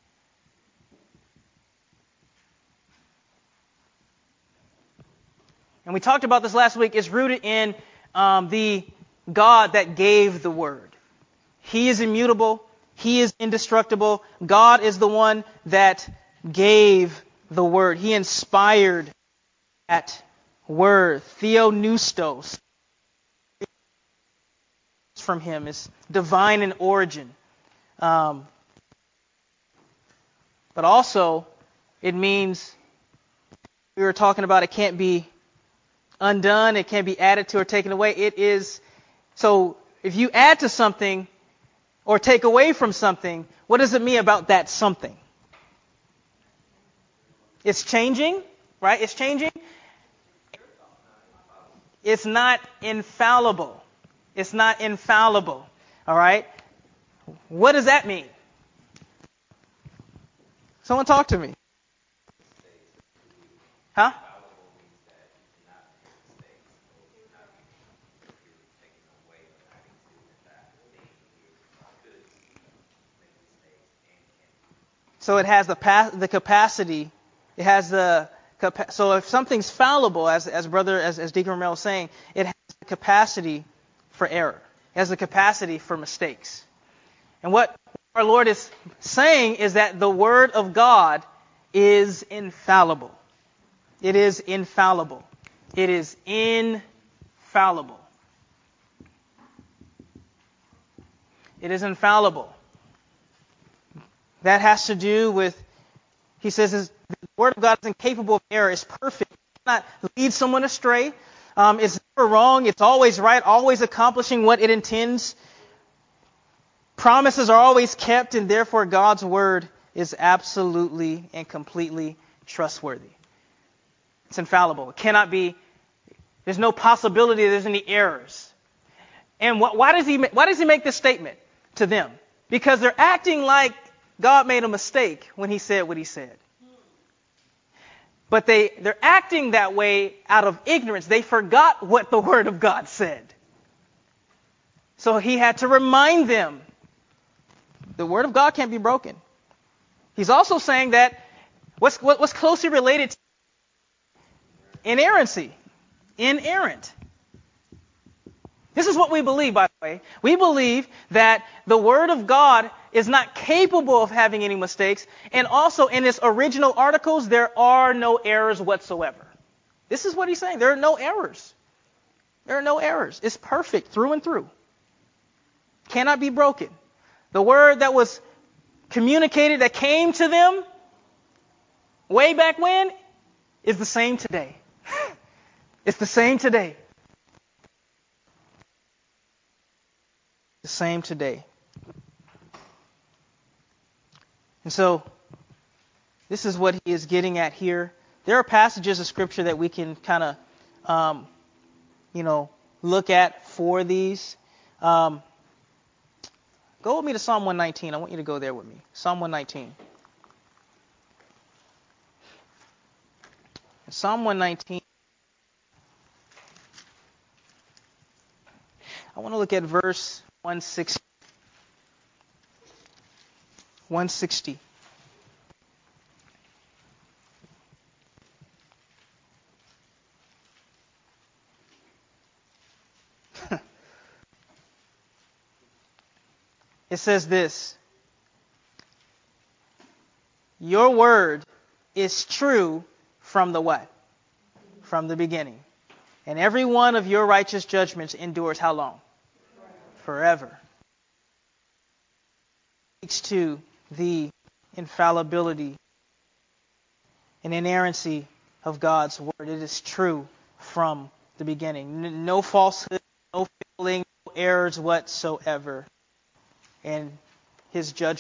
And we talked about this last week. It's rooted in um, the God that gave the word. He is immutable. He is indestructible. God is the one that gave the word. He inspired that word. Theopneustos. From him is divine in origin. Um, but also, it means, we were talking about, it can't be undone. It can't be added to or taken away. It is, so if you add to something or take away from something, what does it mean about that something? It's changing, right? It's changing. It's not infallible. It's not infallible. All right? What does that mean? Someone talk to me. Huh? So it has the pa- the capacity. It has the capa- so if something's fallible, as as brother as as Deacon Romero was saying, it has the capacity for error. It has the capacity for mistakes. And what our Lord is saying is that the Word of God is infallible. It is infallible. It is infallible. It is infallible. That has to do with, he says, his, the Word of God is incapable of error. It's perfect. It cannot lead someone astray. Um, it's never wrong. It's always right, always accomplishing what it intends. Promises are always kept, and therefore God's Word is absolutely and completely trustworthy. It's infallible. It cannot be, there's no possibility there's any errors. And wh- why does he why does he make this statement to them? Because they're acting like God made a mistake when he said what he said. But they, they're acting that way out of ignorance. They forgot what the Word of God said. So he had to remind them, the Word of God can't be broken. He's also saying that what's, what, what's closely related to inerrancy. Inerrant. This is what we believe, by the way. We believe that the Word of God is not capable of having any mistakes. And also in its original articles, there are no errors whatsoever. This is what he's saying. There are no errors. There are no errors. It's perfect through and through. Cannot be broken. The word that was communicated, that came to them way back when, is the same today. It's the same today. The same today. And so, this is what he is getting at here. There are passages of Scripture that we can kind of, um, you know, look at for these. Um, go with me to Psalm one nineteen. I want you to go there with me. Psalm one nineteen. Psalm one nineteen. I want to look at verse one sixty. one sixty. It says this: your word is true from the what? From the beginning. And every one of your righteous judgments endures how long? Forever. Forever. Speaks to the infallibility and inerrancy of God's word. It is true from the beginning. No falsehood, no failing, no errors whatsoever. And his judgments,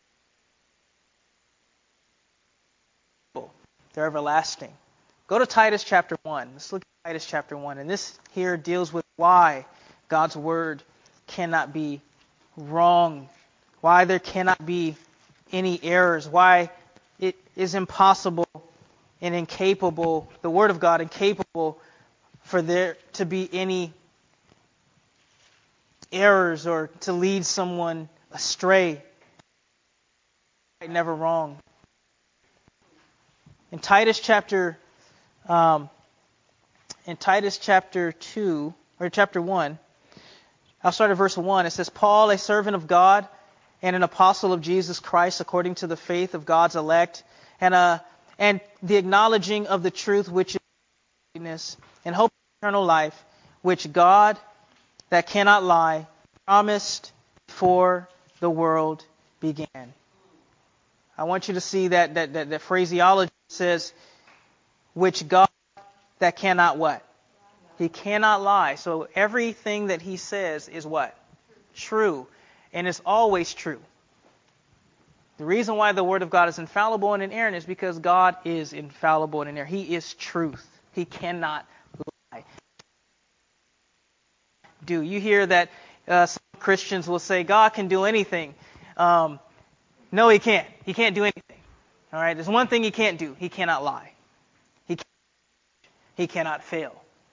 they're everlasting. Go to Titus chapter one. Let's look at Titus chapter one. And this here deals with why God's word cannot be wrong, why there cannot be any errors, why it is impossible and incapable, the word of God incapable for there to be any errors or to lead someone astray. Never wrong. In Titus chapter um, in Titus chapter two or chapter one, I'll start at verse one. It says, Paul, a servant of God and an apostle of Jesus Christ, according to the faith of God's elect, and uh and the acknowledging of the truth which is godliness, and hope of eternal life, which God, that cannot lie, promised before the world began. I want you to see that that that, that phraseology says, which God, that cannot what? He cannot lie. So everything that he says is what? True. And it's always true. The reason why the Word of God is infallible and inerrant is because God is infallible and inerrant. He is truth. He cannot lie. Do you hear that uh, some Christians will say God can do anything? Um, no, he can't. He can't do anything. All right. There's one thing he can't do. He cannot lie. He can't. He cannot fail.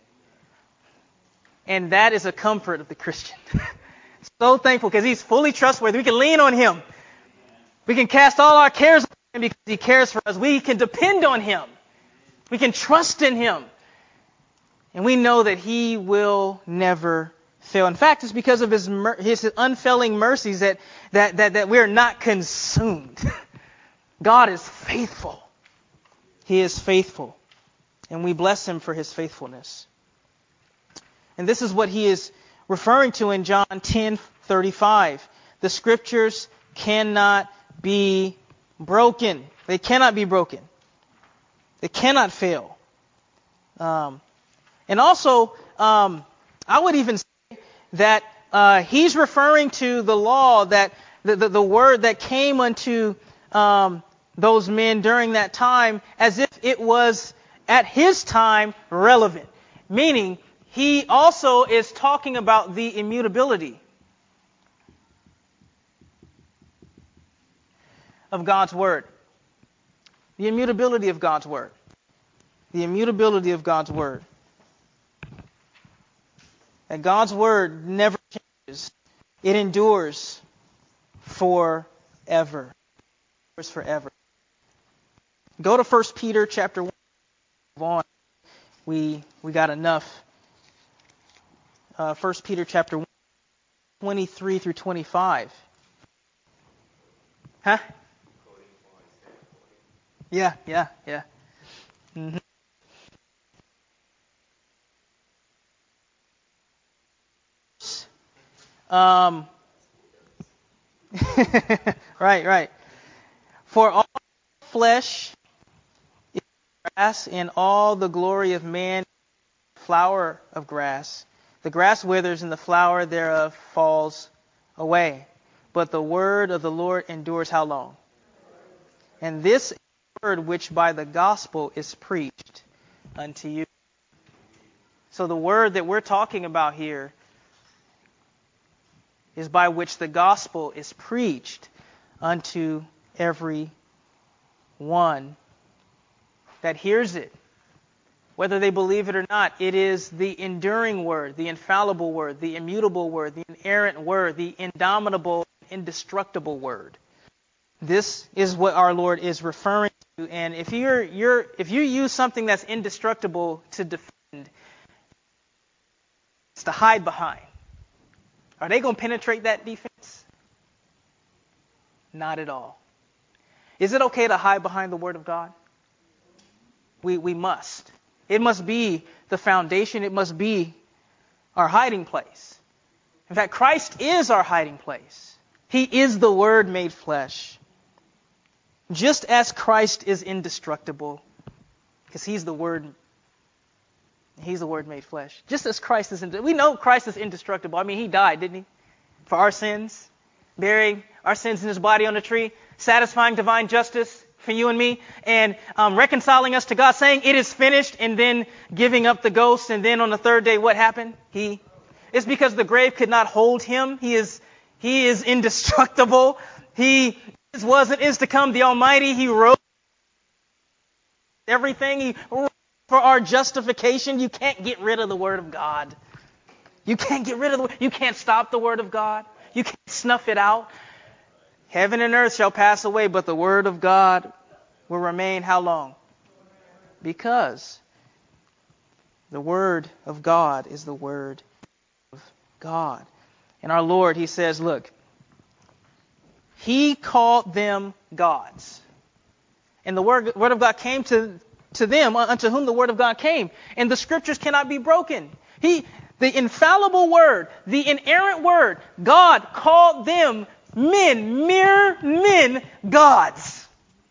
And that is a comfort of the Christian. So thankful because he's fully trustworthy. We can lean on him. We can cast all our cares on him because he cares for us. We can depend on him. We can trust in him. And we know that he will never fail. In fact, it's because of his mer- his unfailing mercies that, that, that, that we're not consumed. God is faithful. He is faithful. And we bless him for his faithfulness. And this is what he is referring to in John ten thirty-five. The scriptures cannot be broken. They cannot be broken. They cannot fail. Um, and also, um, I would even say that uh, he's referring to the law, that the, the, the word that came unto um, those men during that time, as if it was at his time relevant. Meaning, he also is talking about the immutability of God's word. The immutability of God's word. The immutability of God's word. That God's word never changes. It endures forever. It endures forever. Go to First Peter chapter one. On. We we got enough. Uh, First Peter chapter one, twenty-three through twenty-five. Huh? Yeah, yeah, yeah. Mm-hmm. Um. right, right. For all flesh is grass, and all the glory of man flower of grass. The grass withers, and the flower thereof falls away. But the word of the Lord endures how long? And this is the word which by the gospel is preached unto you. So the word that we're talking about here is by which the gospel is preached unto every one that hears it. Whether they believe it or not, it is the enduring word, the infallible word, the immutable word, the inerrant word, the indomitable, indestructible word. This is what our Lord is referring to. And if you're you're if you use something that's indestructible to defend, it's to hide behind. Are they going to penetrate that defense? Not at all. Is it okay to hide behind the word of God? We we must. It must be the foundation. It must be our hiding place. In fact, Christ is our hiding place. He is the Word made flesh. Just as Christ is indestructible, because He's the Word. He's the Word made flesh. Just as Christ is indestructible. We know Christ is indestructible. I mean, He died, didn't He? For our sins. Bearing our sins in His body on the tree. Satisfying divine justice for you and me, and um, reconciling us to God, saying it is finished, and then giving up the ghost. And then on the third day, what happened? He, it's because the grave could not hold him. He is, he is indestructible. He is, was, and is to come, the Almighty. He rose everything. He rose for our justification. You can't get rid of the Word of God. You can't get rid of the. You can't stop the Word of God. You can't snuff it out. Heaven and earth shall pass away, but the word of God will remain how long? Because the word of God is the word of God. And our Lord, He says, look, He called them gods. And the word, word of God came to, to them, unto whom the word of God came. And the scriptures cannot be broken. He, the infallible word, the inerrant word, God called them men, mere men, gods.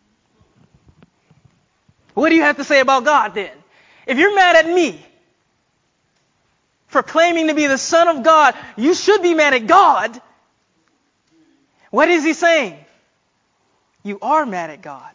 What do you have to say about God then? If you're mad at me for claiming to be the Son of God, you should be mad at God. What is He saying? You are mad at God.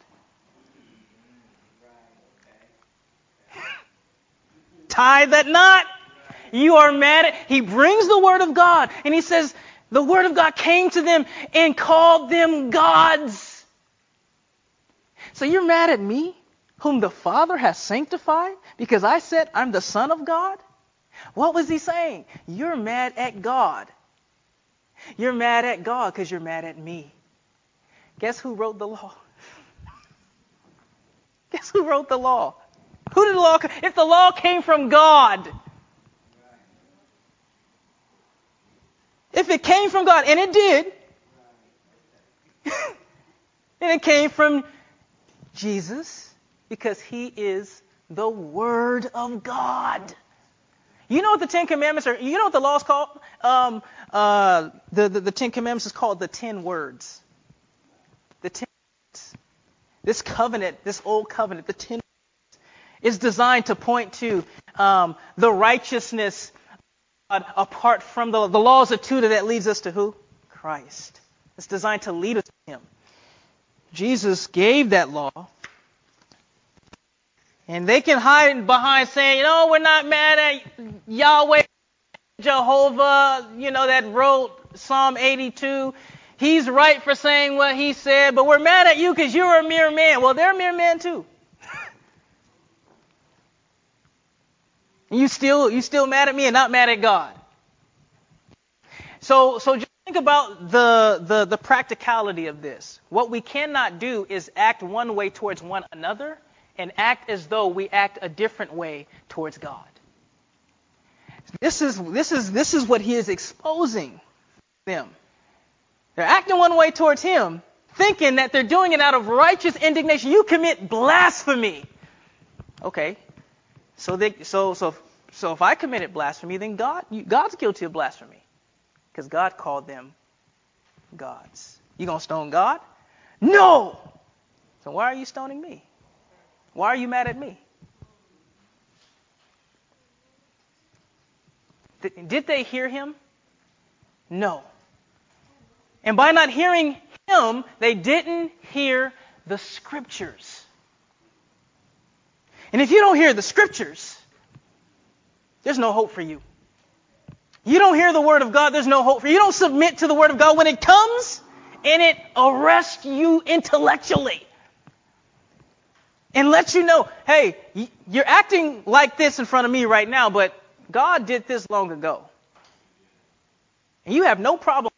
Tie that knot. You are mad at. He brings the word of God and He says, the word of God came to them and called them gods. So you're mad at me whom the Father has sanctified, because I said I'm the Son of God? What was he saying? You're mad at God. You're mad at God because you're mad at me. Guess who wrote the law? Guess who wrote the law? Who did the law come? If the law came from God, if it came from God, and it did, and it came from Jesus, because he is the Word of God. You know what the Ten Commandments are? You know what the law is called? Um, uh, the, the, the Ten Commandments is called the Ten Words. The Ten Words. This covenant, this old covenant, the Ten Words, is designed to point to um, the righteousness of God apart from the, the laws of Tudor that leads us to who? Christ. It's designed to lead us to him. Jesus gave that law. And they can hide behind saying, oh, we're not mad at Yahweh, Jehovah, you know, that wrote Psalm eighty-two. He's right for saying what he said, but we're mad at you because you're a mere man. Well, they're a mere man too. you still you still mad at me and not mad at God. So so just think about the, the, the practicality of this. What we cannot do is act one way towards one another and act as though we act a different way towards God. This is this is this is what he is exposing them. They're acting one way towards him, thinking that they're doing it out of righteous indignation. You commit blasphemy. Okay, so they so so so if I committed blasphemy, then God God's guilty of blasphemy, because God called them gods. You gonna stone God? No. So why are you stoning me? Why are you mad at me? Did they hear him? No. And by not hearing him, they didn't hear the scriptures. And if you don't hear the scriptures, there's no hope for you. You don't hear the word of God, there's no hope for you. You don't submit to the word of God when it comes and it arrests you intellectually. And lets you know, hey, you're acting like this in front of me right now, but God did this long ago. And you have no problem.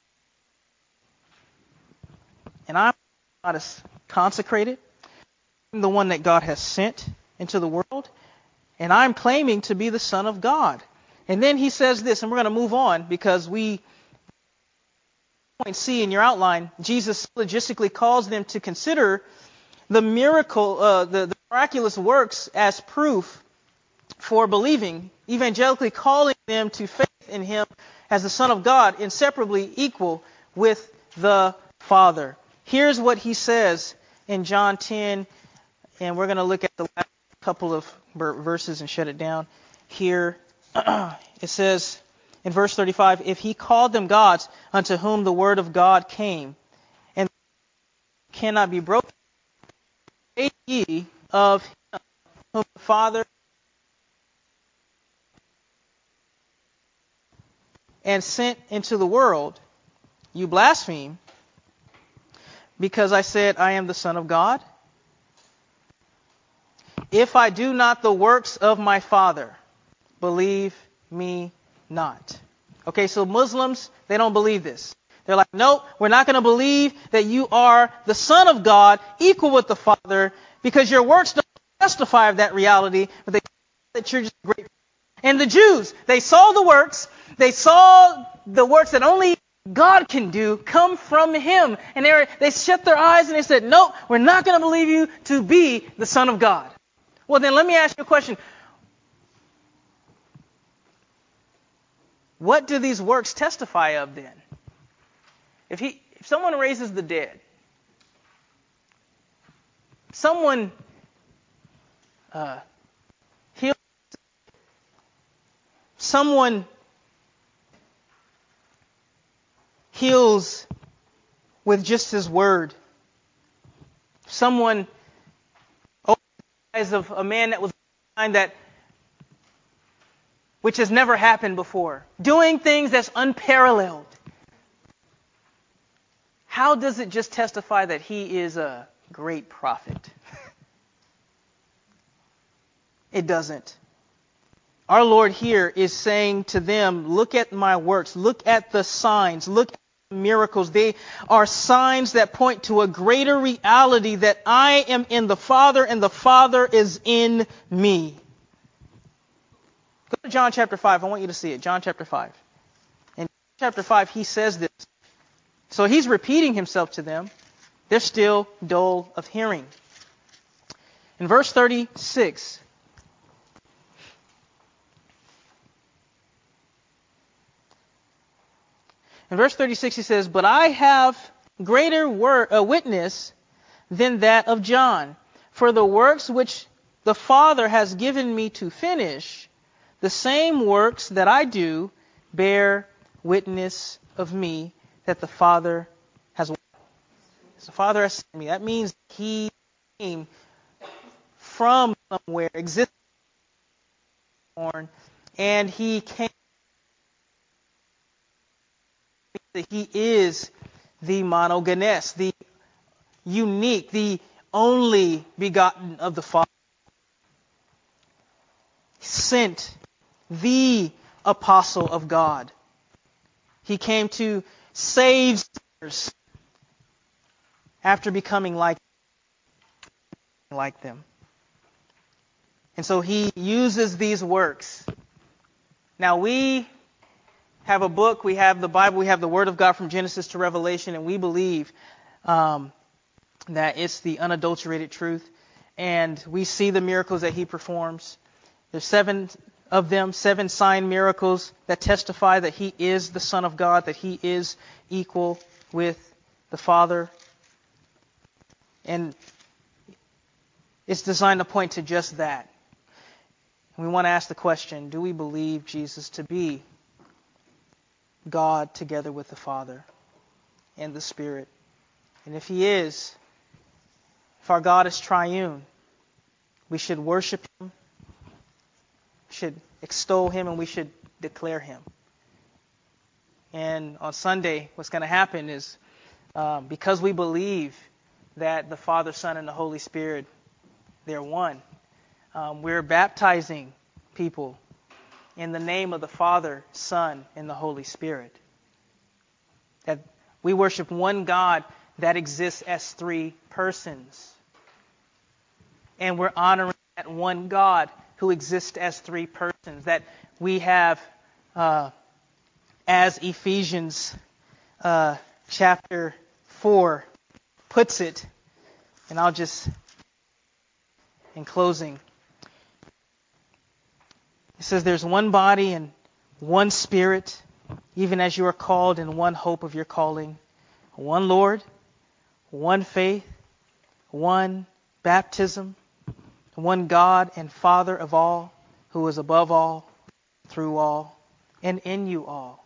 And I'm not as consecrated. I'm the one that God has sent into the world. And I'm claiming to be the Son of God. And then he says this, and we're going to move on because we, point C in your outline, Jesus logistically calls them to consider the miracle, uh, the, the miraculous works as proof for believing, evangelically calling them to faith in him as the Son of God, inseparably equal with the Father. Here's what he says in John ten, and we're going to look at the last couple of verses and shut it down. Here it says in verse thirty-five, if he called them gods unto whom the word of God came, and cannot be broken, faith ye of him whom the Father and sent into the world, you blaspheme, because I said I am the Son of God. If I do not the works of my Father, believe me not. Okay, so Muslims, they don't believe this. They're like, nope, we're not going to believe that you are the Son of God, equal with the Father, because your works don't testify of that reality, but they that you're just great. And the Jews, they saw the works, they saw the works that only God can do come from him. And they, were, they shut their eyes and they said, nope, we're not going to believe you to be the Son of God. Well, then let me ask you a question. What do these works testify of then? If he, if someone raises the dead, someone uh, heals, someone heals with just his word, someone opens the eyes of a man that was blind, that which has never happened before, doing things that's unparalleled. How does it just testify that he is a great prophet? It doesn't. Our Lord here is saying to them, look at my works, look at the signs, look at the miracles. They are signs that point to a greater reality that I am in the Father and the Father is in me. Go to John chapter five. I want you to see it. John chapter five. In chapter five, he says this. So he's repeating himself to them. They're still dull of hearing. In verse thirty-six, in verse thirty-six he says, "But I have greater wor- uh, witness than that of John, for the works which the Father has given me to finish, the same works that I do bear witness of me that the Father has." The Father has sent me. That means he came from somewhere, existed, born, and he came. He is the monogenes, the unique, the only begotten of the Father. Sent, the apostle of God. He came to save sinners after becoming like, like them. And so he uses these works. Now we have a book, we have the Bible, we have the Word of God from Genesis to Revelation, and we believe um, that it's the unadulterated truth. And we see the miracles that he performs. There's seven of them, seven sign miracles that testify that he is the Son of God, that he is equal with the Father. And it's designed to point to just that. We want to ask the question, do we believe Jesus to be God together with the Father and the Spirit? And if he is, if our God is triune, we should worship him, should extol him, and we should declare him. And on Sunday, what's going to happen is, um, because we believe that the Father, Son, and the Holy Spirit, they're one, um, we're baptizing people in the name of the Father, Son, and the Holy Spirit. That we worship one God that exists as three persons. And we're honoring that one God who exists as three persons. That we have, uh, as Ephesians uh, chapter four puts it, and I'll just, in closing, it says there's one body and one Spirit, even as you are called in one hope of your calling, one Lord, one faith, one baptism, one God and Father of all, who is above all, through all, and in you all.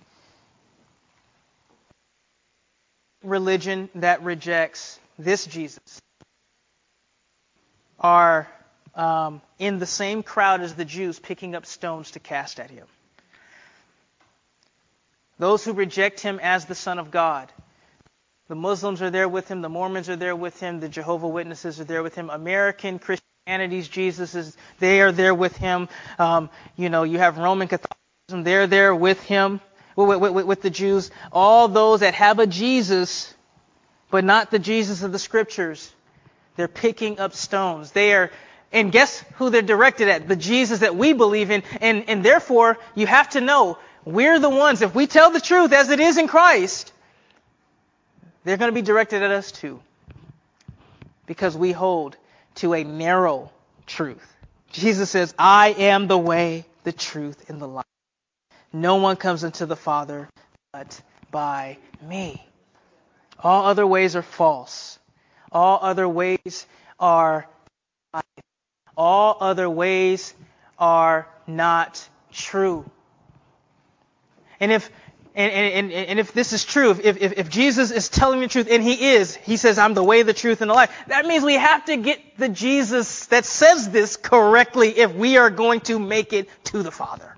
Religion that rejects this Jesus are um, in the same crowd as the Jews picking up stones to cast at him. Those who reject him as the Son of God. The Muslims are there with him. The Mormons are there with him. The Jehovah's Witnesses are there with him. American Christianity's Jesus is, they are there with him. Um, you know, you have Roman Catholicism. They're there with him, with, with, with the Jews. All those that have a Jesus, but not the Jesus of the Scriptures, they're picking up stones. They are, and guess who they're directed at? The Jesus that we believe in. And, and therefore, you have to know, we're the ones, if we tell the truth as it is in Christ, they're going to be directed at us too. Because we hold to a narrow truth. Jesus says, I am the way, the truth, and the life. No one comes into the Father but by me. All other ways are false. All other ways are lies. All other ways are not true. And if and, and, and if this is true, if, if, if Jesus is telling the truth, and he is, he says, I'm the way, the truth, and the life, that means we have to get the Jesus that says this correctly if we are going to make it to the Father.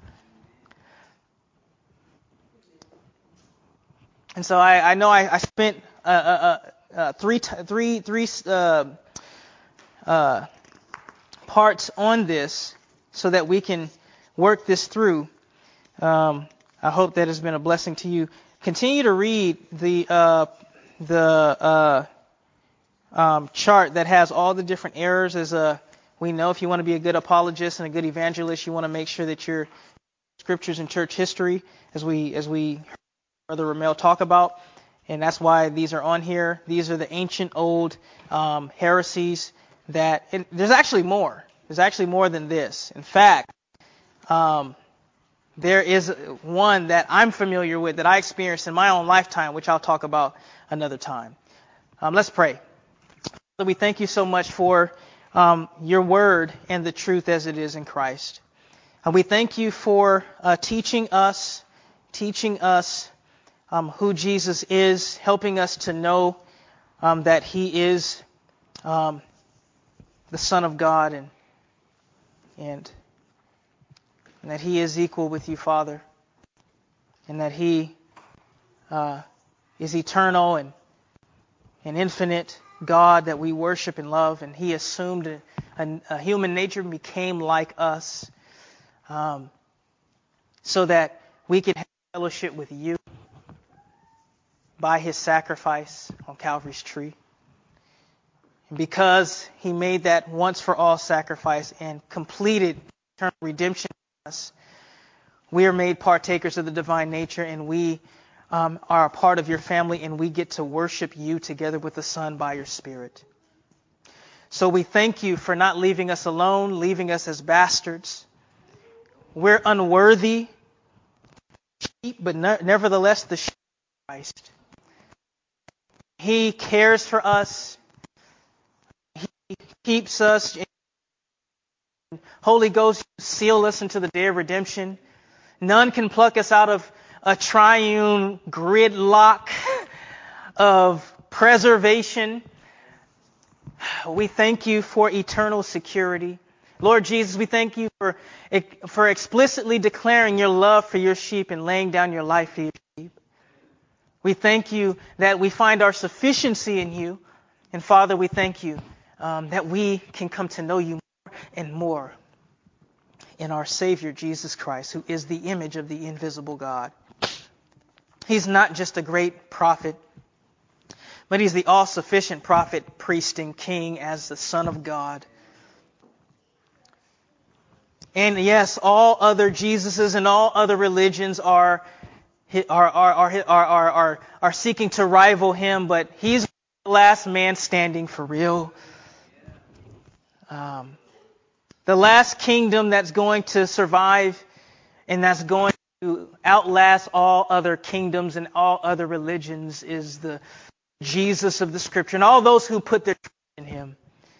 And so I, I know I, I spent uh, uh, uh, three, three, three, uh, uh, parts on this so that we can work this through. Um, I hope that has been a blessing to you. Continue to read the uh, the uh, um, chart that has all the different errors. As a we know, if you want to be a good apologist and a good evangelist, you want to make sure that your scriptures and church history, as we as we heard Brother Ramel talk about, and that's why these are on here. These are the ancient old um, heresies that and there's actually more. There's actually more than this. In fact, um, there is one that I'm familiar with that I experienced in my own lifetime, which I'll talk about another time. Um, let's pray. Father, we thank you so much for um, your word and the truth as it is in Christ. And we thank you for uh, teaching us, teaching us um, who Jesus is, helping us to know um, that he is um, the Son of God and, and and that he is equal with you, Father, and that he uh, is eternal and an infinite God that we worship and love, and he assumed a, a, a human nature and became like us um, so that we can have fellowship with you by his sacrifice on Calvary's tree. And because he made that once for all sacrifice and completed eternal redemption for us, we are made partakers of the divine nature, and we um, are a part of your family, and we get to worship you together with the Son by your Spirit. So we thank you for not leaving us alone, leaving us as bastards. We're unworthy sheep, but ne- nevertheless the sheep of Christ. He cares for us. He keeps us. Holy Ghost, seal us into the day of redemption. None can pluck us out of a triune gridlock of preservation. We thank you for eternal security. Lord Jesus, we thank you for, for explicitly declaring your love for your sheep and laying down your life for your sheep. We thank you that we find our sufficiency in you. And Father, we thank you um, that we can come to know you more and more in our Savior, Jesus Christ, who is the image of the invisible God. He's not just a great prophet, but he's the all-sufficient prophet, priest, and king as the Son of God. And yes, all other Jesuses and all other religions are are are are are are, are, are seeking to rival him, but he's the last man standing for real. Um, the last kingdom that's going to survive and that's going to outlast all other kingdoms and all other religions is the Jesus of the Scripture and all those who put their trust in him.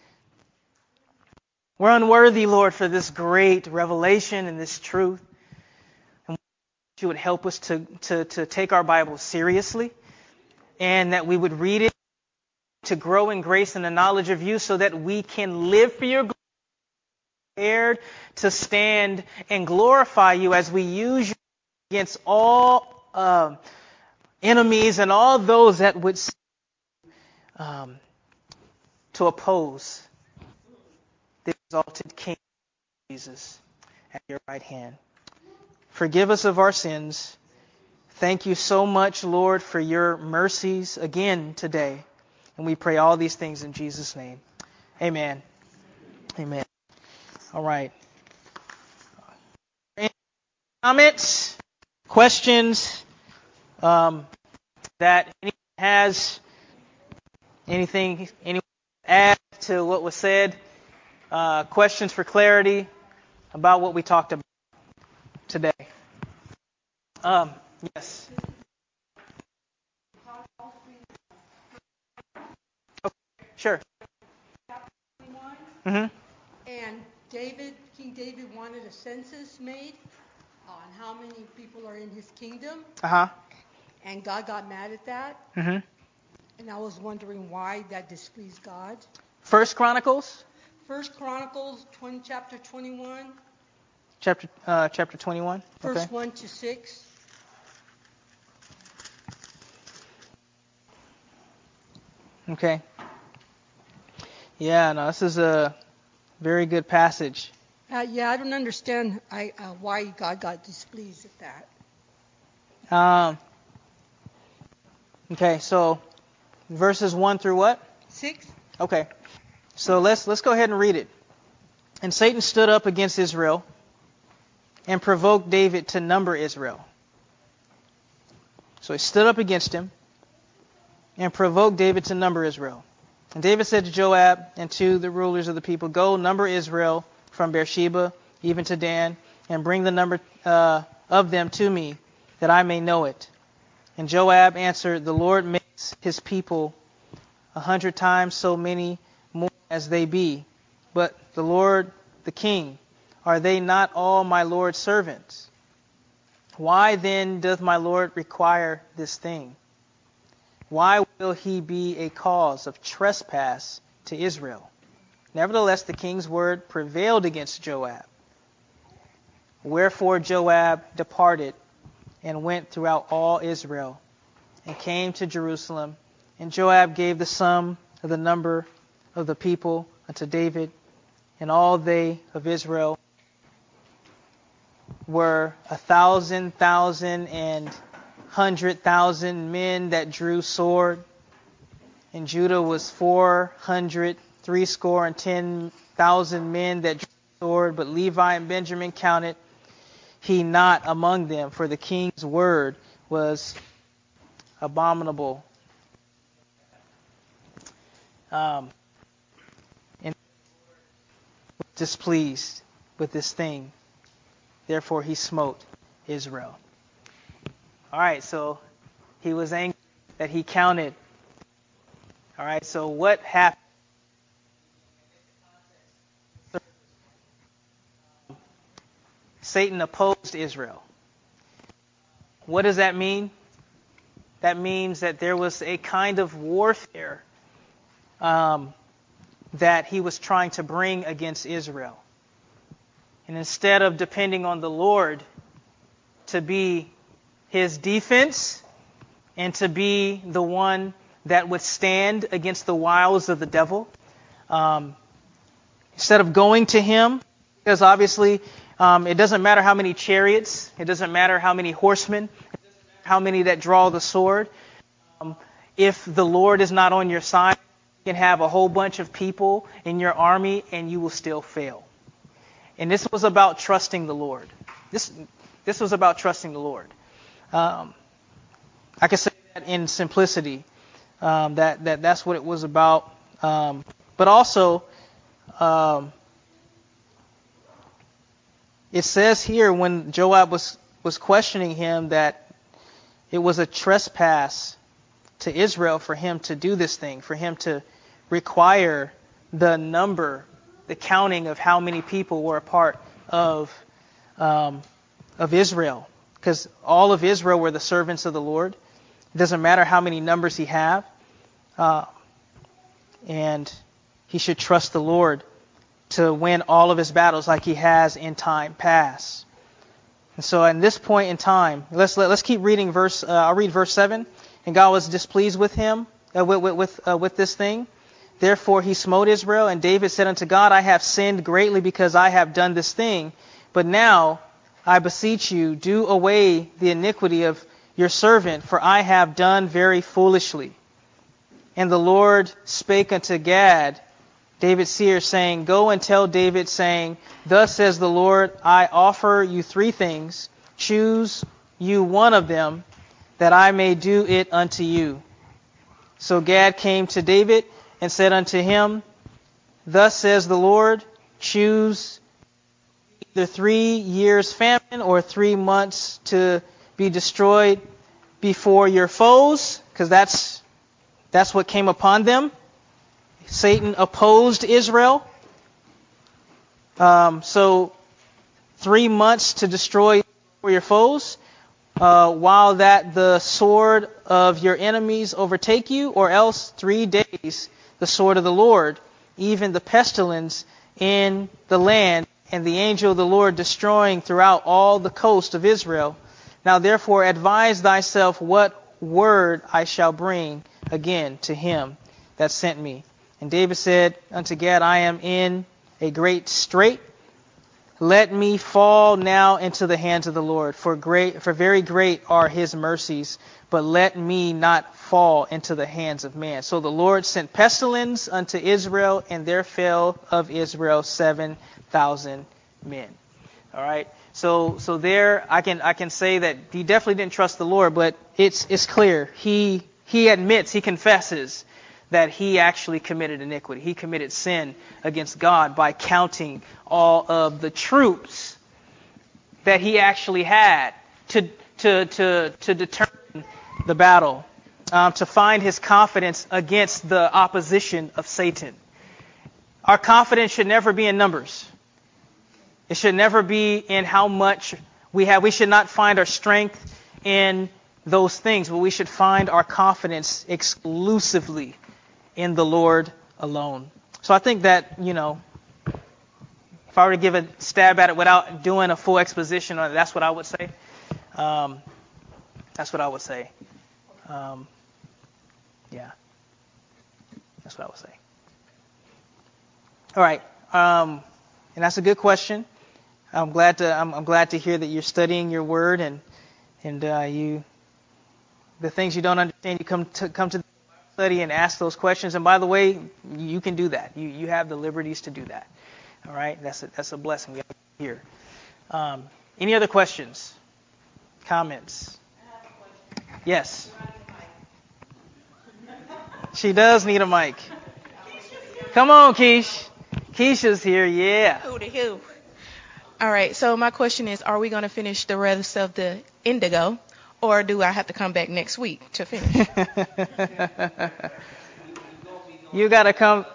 We're unworthy, Lord, for this great revelation and this truth. And you would help us to, to, to take our Bible seriously and that we would read it to grow in grace and the knowledge of you so that we can live for your glory, prepared to stand and glorify you as we use you against all um, enemies and all those that would um, to oppose the exalted King Jesus at your right hand. Forgive us of our sins. Thank you so much, Lord, for your mercies again today. And we pray all these things in Jesus' name. Amen. Amen. All right. Any comments, questions um, that anyone has? Anything anyone add to what was said? Uh, questions for clarity about what we talked about today? Um, yes. Okay, sure. Mm-hmm. And David, King David wanted a census made on how many people are in his kingdom. Uh-huh. And God got mad at that. Mm-hmm. And I was wondering why that displeased God. First Chronicles? First Chronicles, twenty, chapter twenty-one. Chapter uh, chapter twenty-one. Verse Okay. one to six. Okay. Yeah, no, this is a Very good passage. Uh, yeah, I don't understand I, uh, why God got displeased at that. Um, okay, so verses one through what? Six? Okay. So let's let's go ahead and read it. And Satan stood up against Israel and provoked David to number Israel. So he stood up against him and provoked David to number Israel. And David said to Joab and to the rulers of the people, "Go, number Israel from Beersheba even to Dan, and bring the number uh, of them to me, that I may know it." And Joab answered, "The Lord makes his people a hundred times so many more as they be. But the Lord, the king, are they not all my Lord's servants? Why then doth my Lord require this thing? Why will he be a cause of trespass to Israel?" Nevertheless, the king's word prevailed against Joab. Wherefore Joab departed and went throughout all Israel and came to Jerusalem. And Joab gave the sum of the number of the people unto David, and all they of Israel were a thousand thousand and hundred thousand men that drew sword. And Judah was four hundred threescore and ten thousand men that drew sword, but Levi and Benjamin counted he not among them, for the king's word was abominable. Um, and displeased with this thing. Therefore he smote Israel. All right, so he was angry that he counted. All right, so what happened? Satan opposed Israel. What does that mean? That means that there was a kind of warfare um, that he was trying to bring against Israel. And instead of depending on the Lord to be his defense and to be the one that would stand against the wiles of the devil, um, instead of going to him, because obviously um, it doesn't matter how many chariots, it doesn't matter how many horsemen, it doesn't matter how many that draw the sword. Um, if the Lord is not on your side, you can have a whole bunch of people in your army and you will still fail. And this was about trusting the Lord. This this was about trusting the Lord. Um, I can say that in simplicity, um, that that that's what it was about. Um, but also, um, it says here when Joab was was questioning him that it was a trespass to Israel for him to do this thing, for him to require the number, the counting of how many people were a part of um, of Israel, because all of Israel were the servants of the Lord. It doesn't matter how many numbers he have, uh, and he should trust the Lord to win all of his battles like he has in time past. And so, at this point in time, let's let, let's keep reading verse. Uh, I'll read verse seven. And God was displeased with him, uh, with with with, uh, with this thing. Therefore he smote Israel, and David said unto God, I have sinned greatly because I have done this thing. But now I beseech you, do away the iniquity of your servant, for I have done very foolishly. And the Lord spake unto Gad, David's seer, saying, Go and tell David, saying, Thus says the Lord, I offer you three things. Choose you one of them, that I may do it unto you. So Gad came to David and said unto him, Thus says the Lord, choose either three years famine or three months to be destroyed before your foes, because that's that's what came upon them. Satan opposed Israel. Um, so three months to destroy your foes, uh, while that the sword of your enemies overtake you, or else three days the sword of the Lord, even the pestilence in the land, and the angel of the Lord destroying throughout all the coast of Israel. Now therefore advise thyself what word I shall bring again to him that sent me. And David said unto Gad, I am in a great strait. Let me fall now into the hands of the Lord, for great, for very great are his mercies, but let me not fall into the hands of man. So the Lord sent pestilence unto Israel, and there fell of Israel seven thousand men. All right. So, so there, I can, I can say that he definitely didn't trust the Lord, but it's, it's clear. He, he admits, he confesses that he actually committed iniquity. He committed sin against God by counting all of the troops that he actually had to, to, to, to determine the battle, um, to find his confidence against the opposition of Satan. Our confidence should never be in numbers. It should never be in how much we have. We should not find our strength in those things, but we should find our confidence exclusively in the Lord alone. So I think that, you know, if I were to give a stab at it without doing a full exposition on it, that's what I would say. Um, that's what I would say. Um, yeah, that's what I would say. All right, um, and that's a good question. I'm glad to I'm, I'm glad to hear that you're studying your word and and uh, you the things you don't understand, you come to come to the study and ask those questions. And by the way, you can do that. You you have the liberties to do that. All right, that's a, that's a blessing we have here. Um, any other questions, comments? I have a question. Yes. She does need a mic. Come on, Keish. Keisha's here. Yeah. Hooty hoo. All right. So my question is, are we going to finish the rest of the indigo, or do I have to come back next week to finish? You got to come.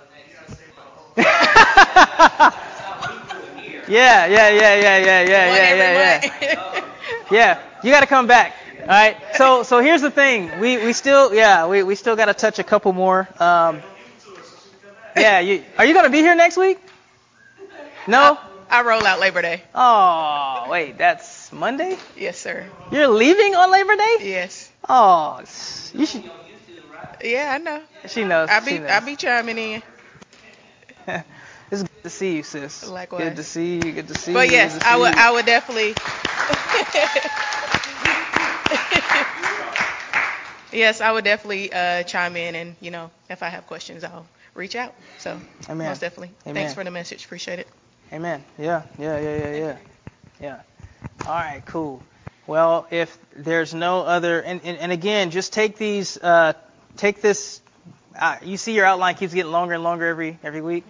Yeah, yeah, yeah, yeah, yeah, yeah, yeah, yeah, yeah. Yeah, you got to come back. All right. So, so here's the thing. We, we still, yeah, we, we still got to touch a couple more. Um, yeah. You, are you going to be here next week? No. I, I roll out Labor Day. Oh, wait, that's Monday? Yes, sir. You're leaving on Labor Day? Yes. Oh, you should. Yeah, I know. She knows. I be she knows. I be chiming in. It's good to see you, sis. Likewise. Good to see you. Good to see But you. yes, good to I see would you. I would definitely. Yes, I would definitely uh, chime in, and you know, if I have questions, I'll reach out. So Amen. most definitely. Amen. Thanks for the message. Appreciate it. Amen. Yeah, yeah, yeah, yeah, yeah. Yeah. All right, cool. Well, if there's no other, and, and, and again, just take these, uh, take this, uh, you see your outline keeps getting longer and longer every every week.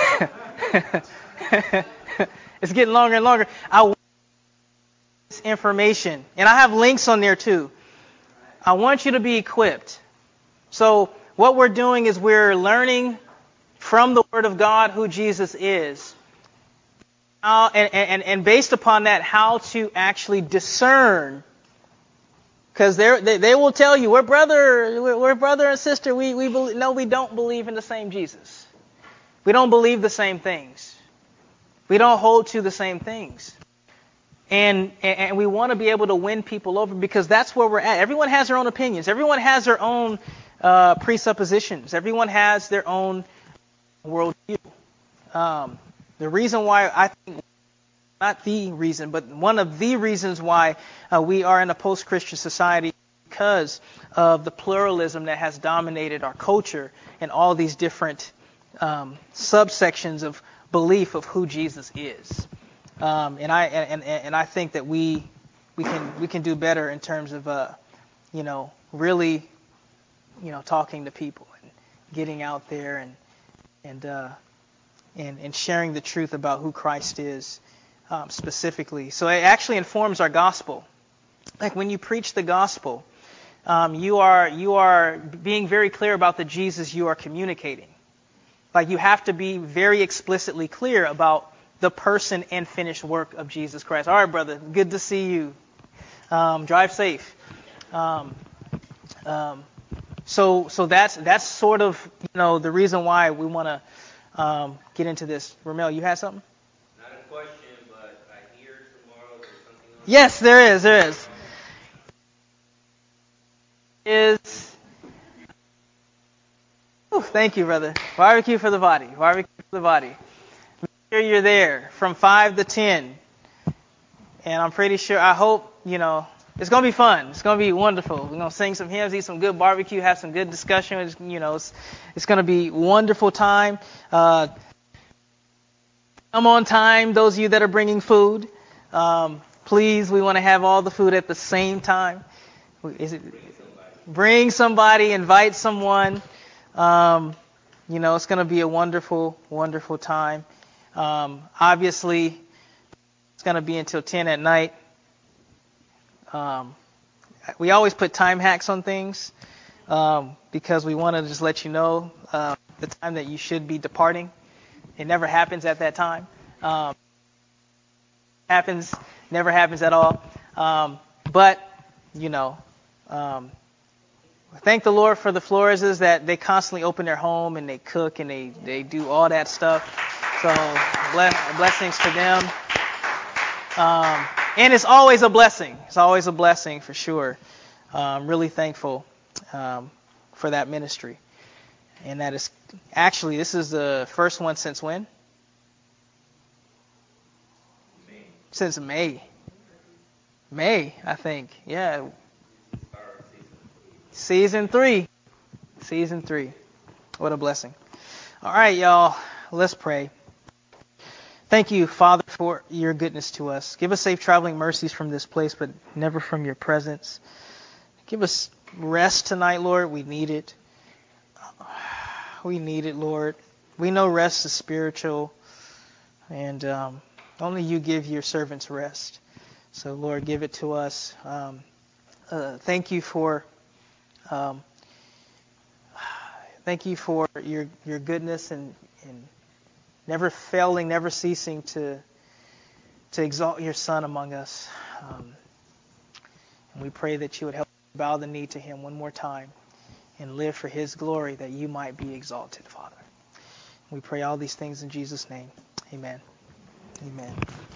It's getting longer and longer. I want this information, and I have links on there too. I want you to be equipped. So what we're doing is we're learning from the Word of God who Jesus is. Uh, and, and, and based upon that, how to actually discern. Because they they will tell you, we're brother, we're, we're brother and sister. We we believe, no, we don't believe in the same Jesus. We don't believe the same things. We don't hold to the same things. And and we want to be able to win people over because that's where we're at. Everyone has their own opinions. Everyone has their own uh, presuppositions. Everyone has their own worldview. Um, the reason why I think, not the reason, but one of the reasons why uh, we are in a post-Christian society because of the pluralism that has dominated our culture and all these different um, subsections of belief of who Jesus is. Um, and I and, and and I think that we we can we can do better in terms of uh, you know really you know talking to people and getting out there and and uh, and and sharing the truth about who Christ is um, specifically. So it actually informs our gospel. Like when you preach the gospel, um, you are you are being very clear about the Jesus you are communicating. Like you have to be very explicitly clear about the person and finished work of Jesus Christ. All right, brother, good to see you. Um, drive safe. Um, um, so, so that's that's sort of you know the reason why we want to um, get into this. Ramel, you had something? Not a question, but I hear tomorrow there's something else. Yes, there is. There is. Is oh, thank you, brother. Barbecue for the body. Barbecue for the body. sure you're there from five to ten. And I'm pretty sure, I hope, you know, it's going to be fun. It's going to be wonderful. We're going to sing some hymns, eat some good barbecue, have some good discussion. It's, you know, it's, it's going to be a wonderful time. Uh, come on time, those of you that are bringing food. Um, please, we want to have all the food at the same time. Is it, bring somebody, invite someone. Um, you know, it's going to be a wonderful, wonderful time. Um, obviously, it's going to be until ten at night. Um, we always put time hacks on things um, because we want to just let you know uh, the time that you should be departing. It never happens at that time. Um, happens, never happens at all. Um, but, you know, um, thank the Lord for the Floreses that they constantly open their home and they cook and they, they do all that stuff. So bless, blessings for them. Um, and it's always a blessing. It's always a blessing for sure. I'm really thankful um, for that ministry. And that is actually, this is the first one since when? May. Since May. May, I think. Yeah. Season three. Season three. What a blessing. All right, y'all. Let's pray. Thank you, Father, for your goodness to us. Give us safe traveling mercies from this place, but never from your presence. Give us rest tonight, Lord. We need it. We need it, Lord. We know rest is spiritual, and um, only you give your servants rest. So, Lord, give it to us. Um, uh, thank you for um, thank you for your your goodness and, and never failing, never ceasing to to exalt your Son among us. Um, and we pray that you would help us bow the knee to him one more time and live for his glory, that you might be exalted, Father. We pray all these things in Jesus' name. Amen. Amen.